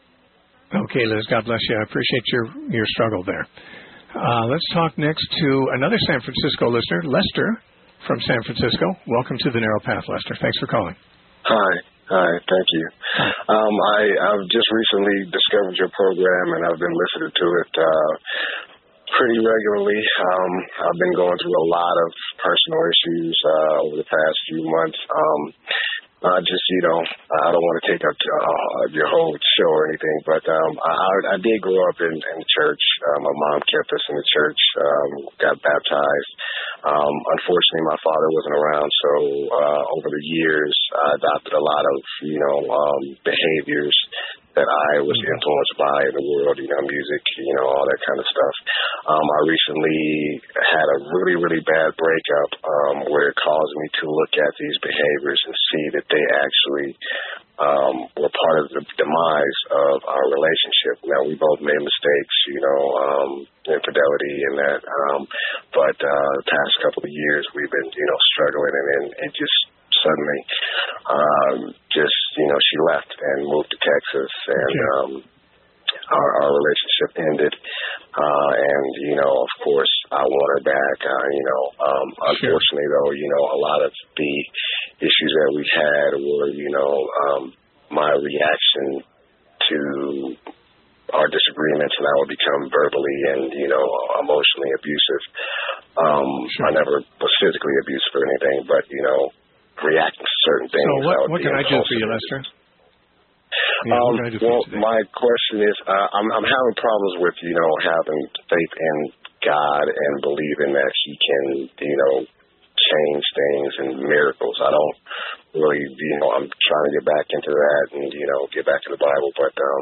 Okay, Liz, God bless you. I appreciate your, your struggle there. Uh, let's talk next to another San Francisco listener, Lester from San Francisco. Welcome to the Narrow Path, Lester. Thanks for calling. Hi. Hi. Thank you. Um, I, I've just recently discovered your program, and I've been listening to it uh, pretty regularly. Um, I've been going through a lot of personal issues uh, over the past few months. Um, Uh, just, you know, I don't want to take up uh, your whole show or anything, but um, I, I did grow up in, in the church. Uh, my mom kept us in the church, um, got baptized. Um, unfortunately, my father wasn't around, so uh, over the years, I adopted a lot of, you know, um, behaviors that I was influenced by in the world, you know, music, you know, all that kind of stuff. Um, I recently had a really, really bad breakup um, where it caused me to look at these behaviors and see that they actually um, were part of the demise of our relationship. Now, we both made mistakes, you know, um, infidelity and that, um, but uh, the past couple of years we've been, you know, struggling, and, and it just suddenly um, just, you know, she left and moved to Texas, and um, our, our relationship ended. Uh, and, you know, of course, I want her back. Uh, you know, um, unfortunately, though, you know, a lot of the issues that we had were, you know, um, my reaction to our disagreements, and I would become verbally and, you know, emotionally abusive. Um, sure. I never was physically abusive or anything, but, you know, reacting to certain things. So what, what can I do for you, Lester? Yeah, um, well, my question is, uh, I'm, I'm having problems with, you know, having faith in God and believing that He can, you know, change things and miracles. I don't really, you know, I'm trying to get back into that and, you know, get back to the Bible, but um,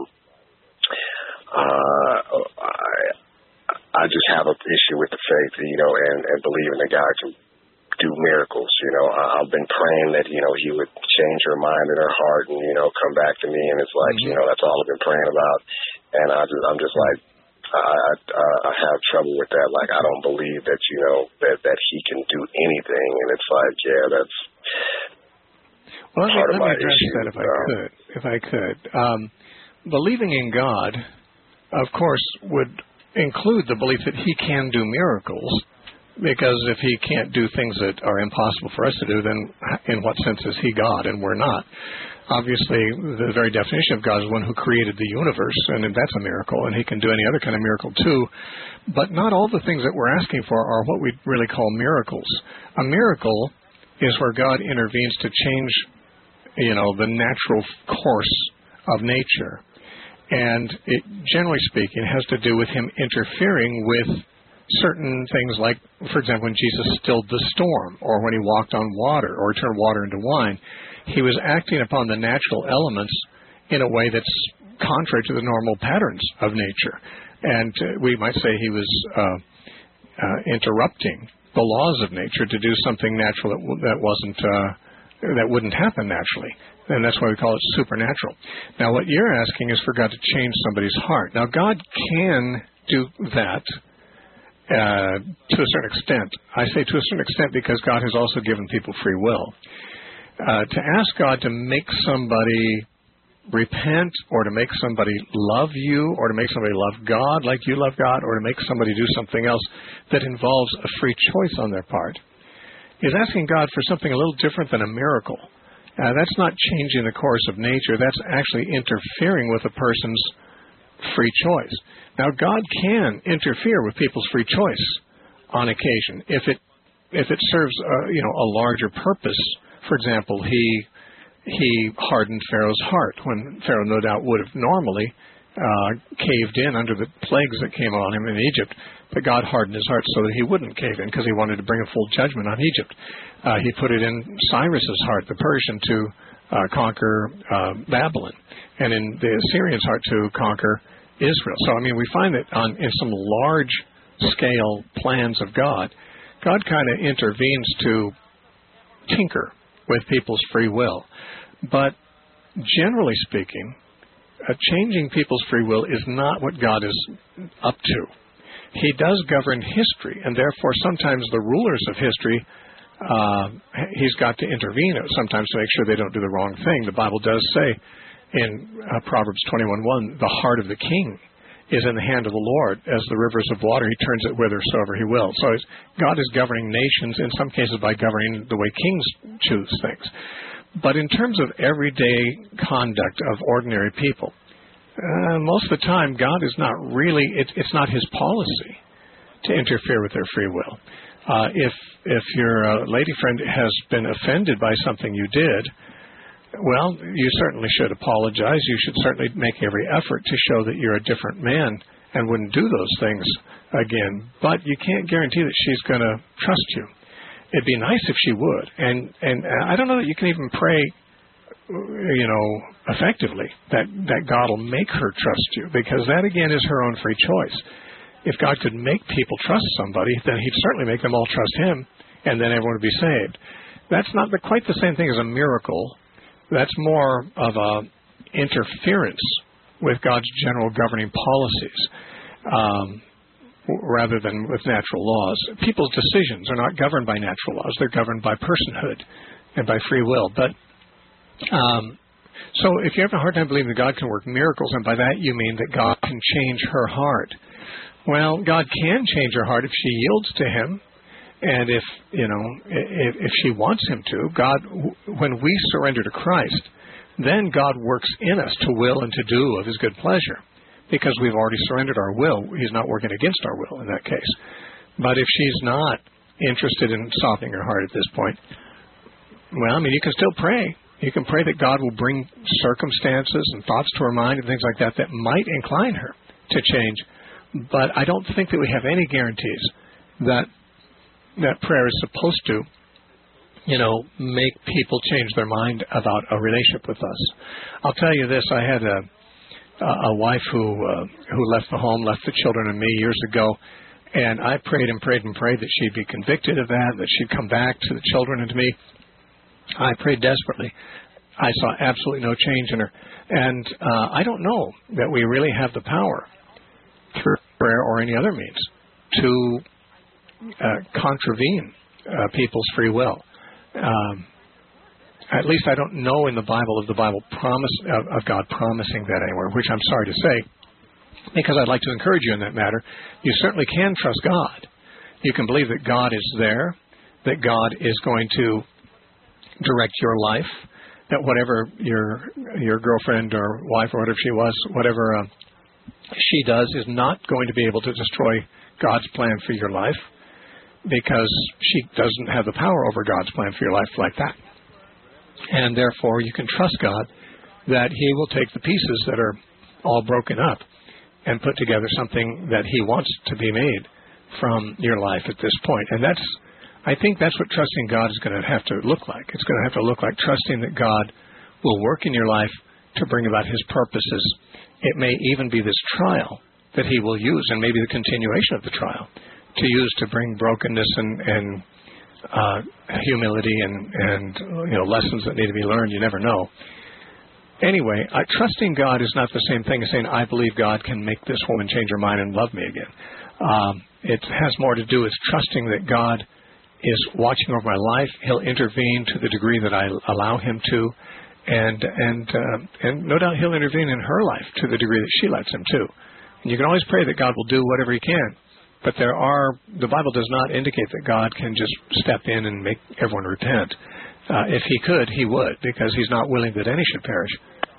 uh, I, I just have an issue with the faith, you know, and, and believing that God can do miracles. You know, I've been praying that, you know, He would change her mind and her heart and, you know, come back to me. And it's like, mm-hmm. you know, that's all I've been praying about. And I just, I'm just like, I, I, I have trouble with that. Like, I don't believe that, you know, that, that He can do anything. And it's like, yeah, that's well, part let me, of my let me address issue. that if I um, could. If I could. Um, believing in God, of course, would include the belief that He can do miracles. Because if He can't do things that are impossible for us to do, then in what sense is He God and we're not? Obviously, the very definition of God is one who created the universe, and that's a miracle, and He can do any other kind of miracle too. But not all the things that we're asking for are what we really call miracles. A miracle is where God intervenes to change, you know, the natural course of nature. And it, generally speaking, has to do with Him interfering with certain things like, for example, when Jesus stilled the storm, or when He walked on water, or turned water into wine, He was acting upon the natural elements in a way that's contrary to the normal patterns of nature. And uh, we might say He was uh, uh, interrupting the laws of nature to do something natural that, w- that wasn't uh, that wouldn't happen naturally. And that's why we call it supernatural. Now, what you're asking is for God to change somebody's heart. Now, God can do that Uh, to a certain extent. I say to a certain extent because God has also given people free will. Uh, to ask God to make somebody repent, or to make somebody love you, or to make somebody love God like you love God, or to make somebody do something else that involves a free choice on their part, is asking God for something a little different than a miracle. Uh, that's not changing the course of nature. That's actually interfering with a person's free choice. Now, God can interfere with people's free choice on occasion. If it if it serves a, you know a larger purpose, for example, he he hardened Pharaoh's heart when Pharaoh no doubt would have normally uh, caved in under the plagues that came on him in Egypt, but God hardened his heart so that he wouldn't cave in because he wanted to bring a full judgment on Egypt. Uh, he put it in Cyrus's heart, the Persian, to uh, conquer uh, Babylon, and in the Assyrian's heart to conquer Israel. So I mean, we find that on in some large scale plans of God, God kind of intervenes to tinker with people's free will. But generally speaking, uh, changing people's free will is not what God is up to. He does govern history, and therefore sometimes the rulers of history, uh, he's got to intervene sometimes to make sure they don't do the wrong thing. The Bible does say in uh, Proverbs twenty-one one, the heart of the king is in the hand of the Lord. As the rivers of water, he turns it whithersoever he will. So it's, God is governing nations, in some cases by governing the way kings choose things. But in terms of everyday conduct of ordinary people, uh, most of the time God is not really, it, it's not his policy to interfere with their free will. Uh, if, if your uh, lady friend has been offended by something you did, well, you certainly should apologize. You should certainly make every effort to show that you're a different man and wouldn't do those things again. But you can't guarantee that she's going to trust you. It'd be nice if she would. And and I don't know that you can even pray, you know, effectively that, that God will make her trust you, because that, again, is her own free choice. If God could make people trust somebody, then he'd certainly make them all trust him, and then everyone would be saved. That's not the, quite the same thing as a miracle. That's more of a interference with God's general governing policies um, rather than with natural laws. People's decisions are not governed by natural laws. They're governed by personhood and by free will. But um, so if you have a hard time believing that God can work miracles, and by that you mean that God can change her heart, well, God can change her heart if she yields to him. And if, you know, if, if she wants him to, God, when we surrender to Christ, then God works in us to will and to do of his good pleasure, because we've already surrendered our will. He's not working against our will in that case. But if she's not interested in softening her heart at this point, well, I mean, you can still pray. You can pray that God will bring circumstances and thoughts to her mind and things like that that might incline her to change. But I don't think that we have any guarantees that that prayer is supposed to, you know, make people change their mind about a relationship with us. I'll tell you this, I had a a wife who uh, who left the home, left the children and me years ago, and I prayed and prayed and prayed that she'd be convicted of that, that she'd come back to the children and to me. I prayed desperately. I saw absolutely no change in her. And uh, I don't know that we really have the power, through prayer or any other means, to Uh, contravene uh, people's free will. Um, at least I don't know in the Bible of the Bible promise of, of God promising that anywhere, which I'm sorry to say, because I'd like to encourage you in that matter. You certainly can trust God. You can believe that God is there, that God is going to direct your life, that whatever your your girlfriend or wife or whatever she was, whatever uh, she does is not going to be able to destroy God's plan for your life, because she doesn't have the power over God's plan for your life like that. And therefore, you can trust God that he will take the pieces that are all broken up and put together something that he wants to be made from your life at this point. And that's, I think that's what trusting God is going to have to look like. It's going to have to look like trusting that God will work in your life to bring about his purposes. It may even be this trial that he will use, and maybe the continuation of the trial, to use to bring brokenness and, and uh, humility and, and you know lessons that need to be learned. You never know. Anyway, uh, trusting God is not the same thing as saying, I believe God can make this woman change her mind and love me again. Um, it has more to do with trusting that God is watching over my life. He'll intervene to the degree that I allow him to, and and uh, and no doubt he'll intervene in her life to the degree that she lets him to. And you can always pray that God will do whatever he can. But there are, the Bible does not indicate that God can just step in and make everyone repent. Uh, if he could, he would, because he's not willing that any should perish,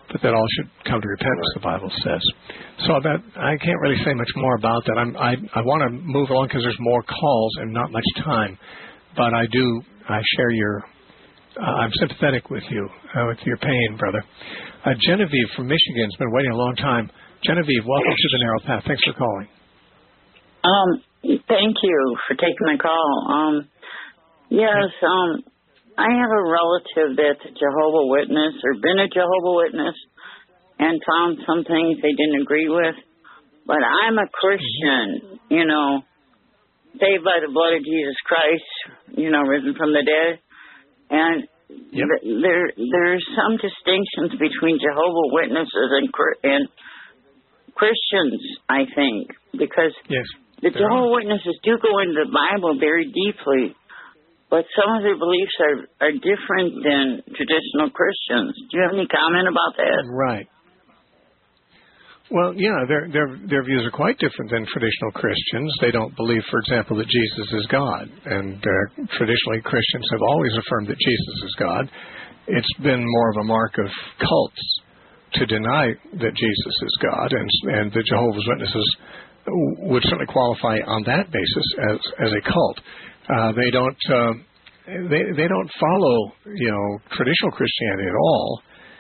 but that all should come to repentance, the Bible says. So that I can't really say much more about that. I'm, I I want to move along because there's more calls and not much time, but I do I share your. Uh, I'm sympathetic with you uh, with your pain, brother. Uh, Genevieve from Michigan has been waiting a long time. Genevieve, welcome to the Narrow Path. Thanks for calling. Um, thank you for taking my call. Um, yes, um. I have a relative that's a Jehovah's Witness or been a Jehovah's Witness and found some things they didn't agree with. But I'm a Christian, you know, saved by the blood of Jesus Christ, you know, risen from the dead. And yep. th- there there's some distinctions between Jehovah's Witnesses and, and Christians, I think, because yes, the Jehovah's Witnesses do go into the Bible very deeply. But some of their beliefs are, are different than traditional Christians. Do you have any comment about that? Right. Well, yeah, their their their views are quite different than traditional Christians. They don't believe, for example, that Jesus is God. And uh, traditionally, Christians have always affirmed that Jesus is God. It's been more of a mark of cults to deny that Jesus is God, and and the Jehovah's Witnesses would certainly qualify on that basis as as a cult. Uh, they don't uh, they they don't follow, you know, traditional Christianity at all,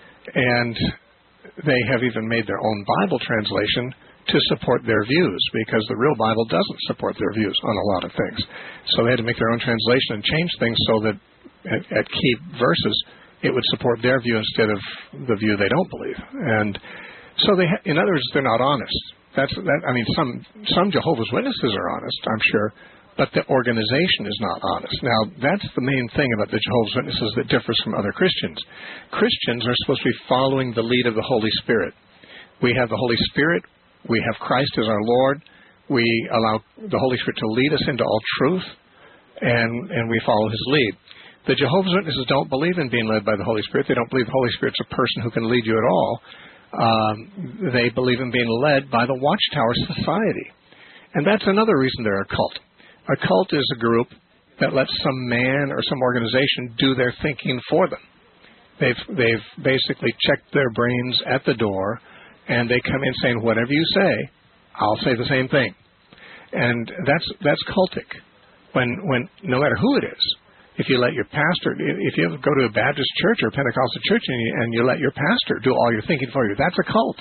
and they have even made their own Bible translation to support their views, because the real Bible doesn't support their views on a lot of things. So they had to make their own translation and change things so that at, at key verses it would support their view instead of the view they don't believe. And so they, ha- in other words, they're not honest. That's that. I mean, some some Jehovah's Witnesses are honest, I'm sure. But the organization is not honest. Now, that's the main thing about the Jehovah's Witnesses that differs from other Christians. Christians are supposed to be following the lead of the Holy Spirit. We have the Holy Spirit. We have Christ as our Lord. We allow the Holy Spirit to lead us into all truth, and, and we follow His lead. The Jehovah's Witnesses don't believe in being led by the Holy Spirit. They don't believe the Holy Spirit's a person who can lead you at all. Um, they believe in being led by the Watchtower Society. And that's another reason they're a cult. A cult is a group that lets some man or some organization do their thinking for them. They've they've basically checked their brains at the door, and they come in saying, whatever you say, I'll say the same thing. And that's that's cultic. When when no matter who it is, if you let your pastor, if you go to a Baptist church or a Pentecostal church and you, and you let your pastor do all your thinking for you, that's a cult.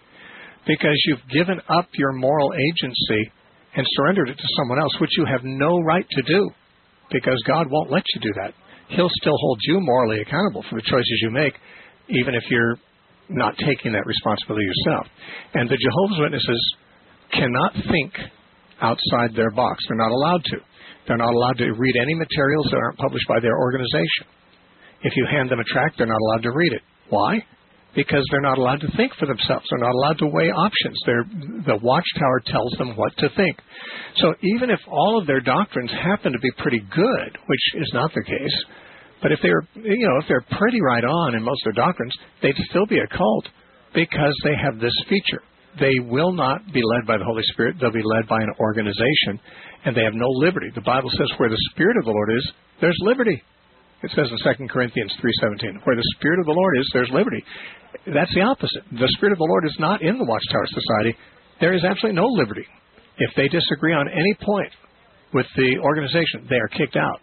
Because you've given up your moral agency and surrendered it to someone else, which you have no right to do, because God won't let you do that. He'll still hold you morally accountable for the choices you make, even if you're not taking that responsibility yourself. And the Jehovah's Witnesses cannot think outside their box. They're not allowed to. They're not allowed to read any materials that aren't published by their organization. If you hand them a tract, they're not allowed to read it. Why? Because they're not allowed to think for themselves. They're not allowed to weigh options. They're, the Watchtower tells them what to think. So even if all of their doctrines happen to be pretty good, which is not the case, but if they're, you know, if they're pretty right on in most of their doctrines, they'd still be a cult because they have this feature. They will not be led by the Holy Spirit. They'll be led by an organization, and they have no liberty. The Bible says where the Spirit of the Lord is, there's liberty. It says in Second Corinthians three seventeen, where the Spirit of the Lord is, there's liberty. That's the opposite. The Spirit of the Lord is not in the Watchtower Society. There is absolutely no liberty. If they disagree on any point with the organization, they are kicked out.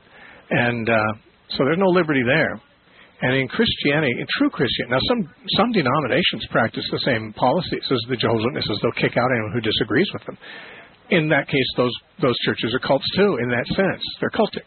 And uh, so there's no liberty there. And in Christianity, in true Christianity, now some, some denominations practice the same policies as the Jehovah's Witnesses. They'll kick out anyone who disagrees with them. In that case, those those churches are cults too, in that sense. They're cultic.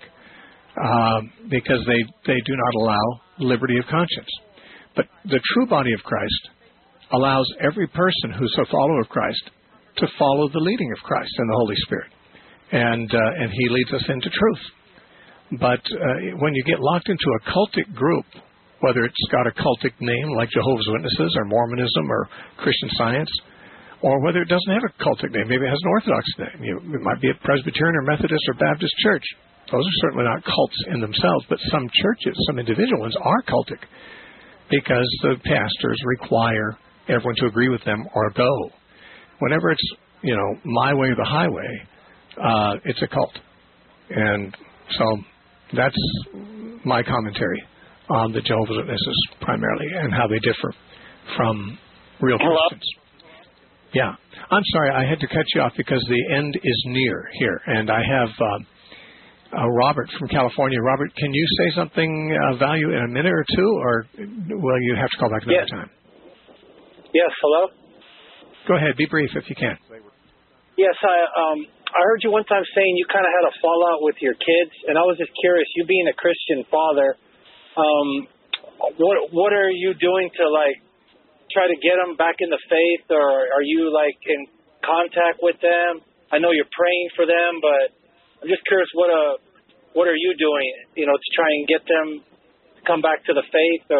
Um, because they, they do not allow liberty of conscience. But the true body of Christ allows every person who's a follower of Christ to follow the leading of Christ and the Holy Spirit. And uh, and He leads us into truth. But uh, when you get locked into a cultic group, whether it's got a cultic name like Jehovah's Witnesses or Mormonism or Christian Science, or whether it doesn't have a cultic name, maybe it has an Orthodox name. You know, it might be a Presbyterian or Methodist or Baptist church. Those are certainly not cults in themselves, but some churches, some individual ones, are cultic because the pastors require everyone to agree with them or go. Whenever it's, you know, my way or the highway, uh, it's a cult. And so that's my commentary on the Jehovah's Witnesses primarily and how they differ from real Hello? Christians. Yeah. I'm sorry, I had to cut you off because the end is near here, and I have uh, uh, Robert from California. Robert, can you say something of value in a minute or two, or will you have to call back another yes. time? Yes, hello? Go ahead, be brief if you can. Yes, I um I heard you one time saying you kind of had a fallout with your kids, and I was just curious, you being a Christian father, um, what what are you doing to, like, try to get them back in the faith, or are you, like, in contact with them? I know you're praying for them, but I'm just curious, what uh what are you doing, you know, to try and get them to come back to the faith, or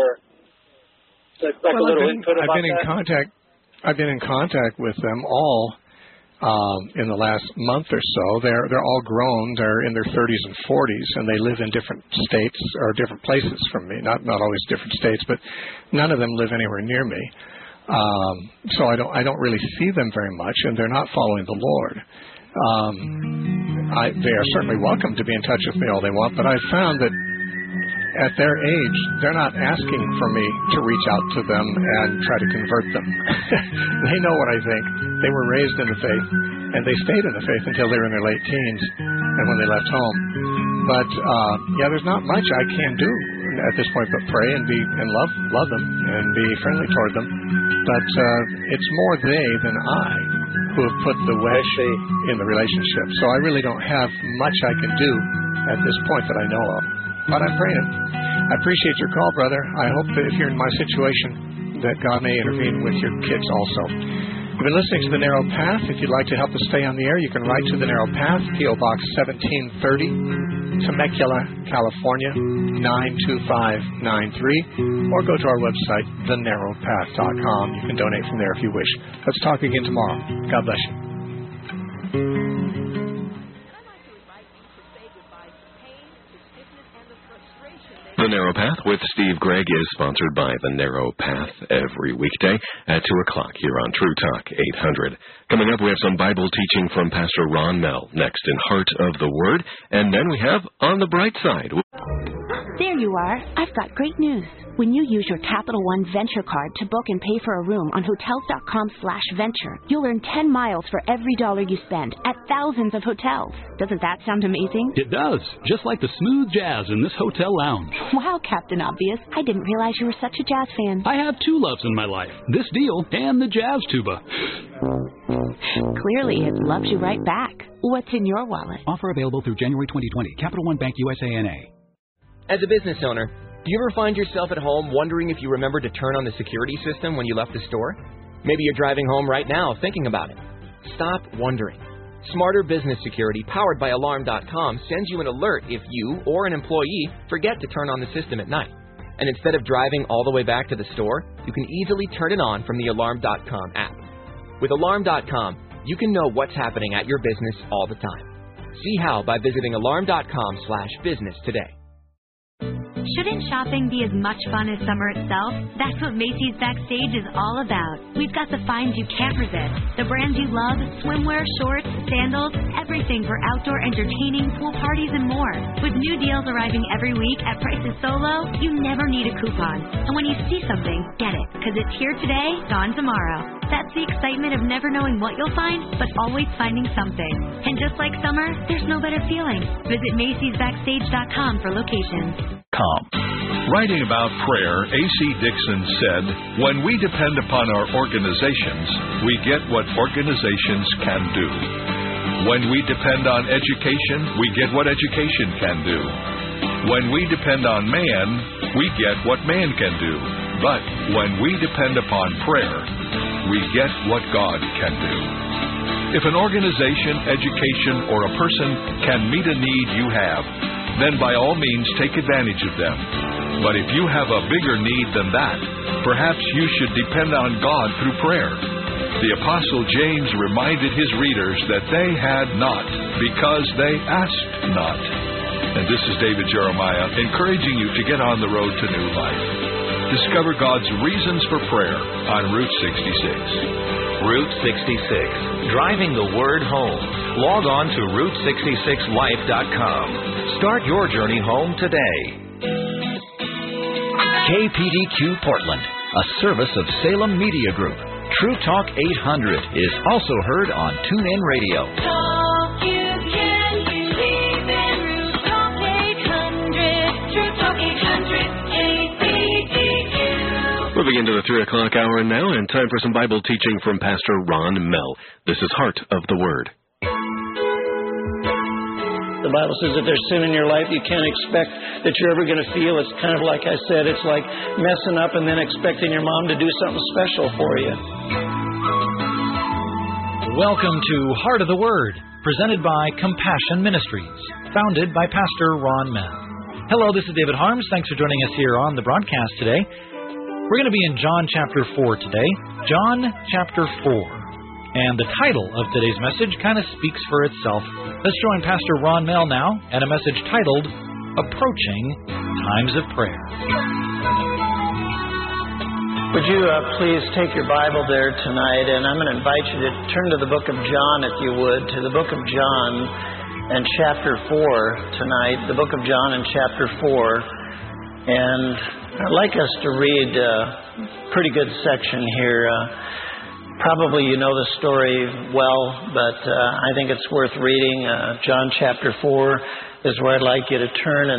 like, like well, a little I've been, input about I've been that? in contact. I've been in contact with them all um, in the last month or so. They're they're all grown. They're in their thirties and forties, and they live in different states or different places from me. Not not always different states, but none of them live anywhere near me. Um, so I don't I don't really see them very much, and they're not following the Lord. Um, I, they are certainly welcome to be in touch with me all they want, but I've found that at their age, they're not asking for me to reach out to them and try to convert them. They know what I think. They were raised in the faith, and they stayed in the faith until they were in their late teens and when they left home. But, uh, yeah, there's not much I can do at this point but pray and be and love love them and be friendly toward them. But uh, it's more they than I who have put the wedge in the relationship. So I really don't have much I can do at this point that I know of. But I'm praying. I appreciate your call, brother. I hope that if you're in my situation, that God may intervene with your kids also. You've been listening to The Narrow Path. If you'd like to help us stay on the air, you can write to The Narrow Path, P O Box seventeen thirty, Temecula, California, nine two five nine three, or go to our website, the narrow path dot com. You can donate from there if you wish. Let's talk again tomorrow. God bless you. The Narrow Path with Steve Gregg is sponsored by The Narrow Path every weekday at two o'clock here on True Talk eight hundred. Coming up, we have some Bible teaching from Pastor Ron Mell, next in Heart of the Word, and then we have On the Bright Side. There you are. I've got great news. When you use your Capital One Venture Card to book and pay for a room on Hotels.com slash venture, you'll earn ten miles for every dollar you spend at thousands of hotels. Doesn't that sound amazing? It does. Just like the smooth jazz in this hotel lounge. Wow, Captain Obvious. I didn't realize you were such a jazz fan. I have two loves in my life. This deal and the jazz tuba. Clearly, it loves you right back. What's in your wallet? Offer available through January twenty twenty. Capital One Bank U S A N A. As a business owner, do you ever find yourself at home wondering if you remembered to turn on the security system when you left the store? Maybe you're driving home right now thinking about it. Stop wondering. Smarter Business Security, powered by Alarm dot com, sends you an alert if you or an employee forget to turn on the system at night. And instead of driving all the way back to the store, you can easily turn it on from the Alarm dot com app. With Alarm dot com, you can know what's happening at your business all the time. See how by visiting alarm dot com slash business today. Shouldn't shopping be as much fun as summer itself? That's what Macy's Backstage is all about. We've got the finds you can't resist, the brands you love, swimwear, shorts, sandals, everything for outdoor entertaining, pool parties, and more. With new deals arriving every week at prices so low, you never need a coupon. And when you see something, get it, because it's here today, gone tomorrow. That's the excitement of never knowing what you'll find, but always finding something. And just like summer, there's no better feeling. Visit Macy's Backstage dot com for locations. Com. Writing about prayer, A C Dixon said, "When we depend upon our organizations, we get what organizations can do. When we depend on education, we get what education can do. When we depend on man, we get what man can do. But when we depend upon prayer, we get what God can do." If an organization, education, or a person can meet a need you have, then by all means take advantage of them. But if you have a bigger need than that, perhaps you should depend on God through prayer. The Apostle James reminded his readers that they had not because they asked not. And this is David Jeremiah encouraging you to get on the road to new life. Discover God's reasons for prayer on Route sixty-six. Route sixty-six, driving the word home. Log on to route sixty-six life dot com. Start your journey home today. K P D Q Portland, a service of Salem Media Group. True Talk eight hundred is also heard on TuneIn Radio. Talk you can believe in. True Talk eight hundred. True Talk eight hundred. K P D Q. Moving into the three o'clock hour now, and time for some Bible teaching from Pastor Ron Mell. This is Heart of the Word. The Bible says if there's sin in your life, you can't expect that you're ever going to feel. It's kind of like I said, it's like messing up and then expecting your mom to do something special for you. Welcome to Heart of the Word, presented by Compassion Ministries, founded by Pastor Ron Mell. Hello, this is David Harms. Thanks for joining us here on the broadcast today. We're going to be in John chapter four today. John chapter four. And the title of today's message kind of speaks for itself. Let's join Pastor Ron Mell now and a message titled, Approaching Times of Prayer. Would you uh, please take your Bible there tonight, and I'm going to invite you to turn to the book of John, if you would, to the book of John and chapter four tonight, the book of John and chapter four. And I'd like us to read a pretty good section here. Uh, Probably you know the story well, but uh, I think it's worth reading. Uh, John chapter four is where I'd like you to turn. And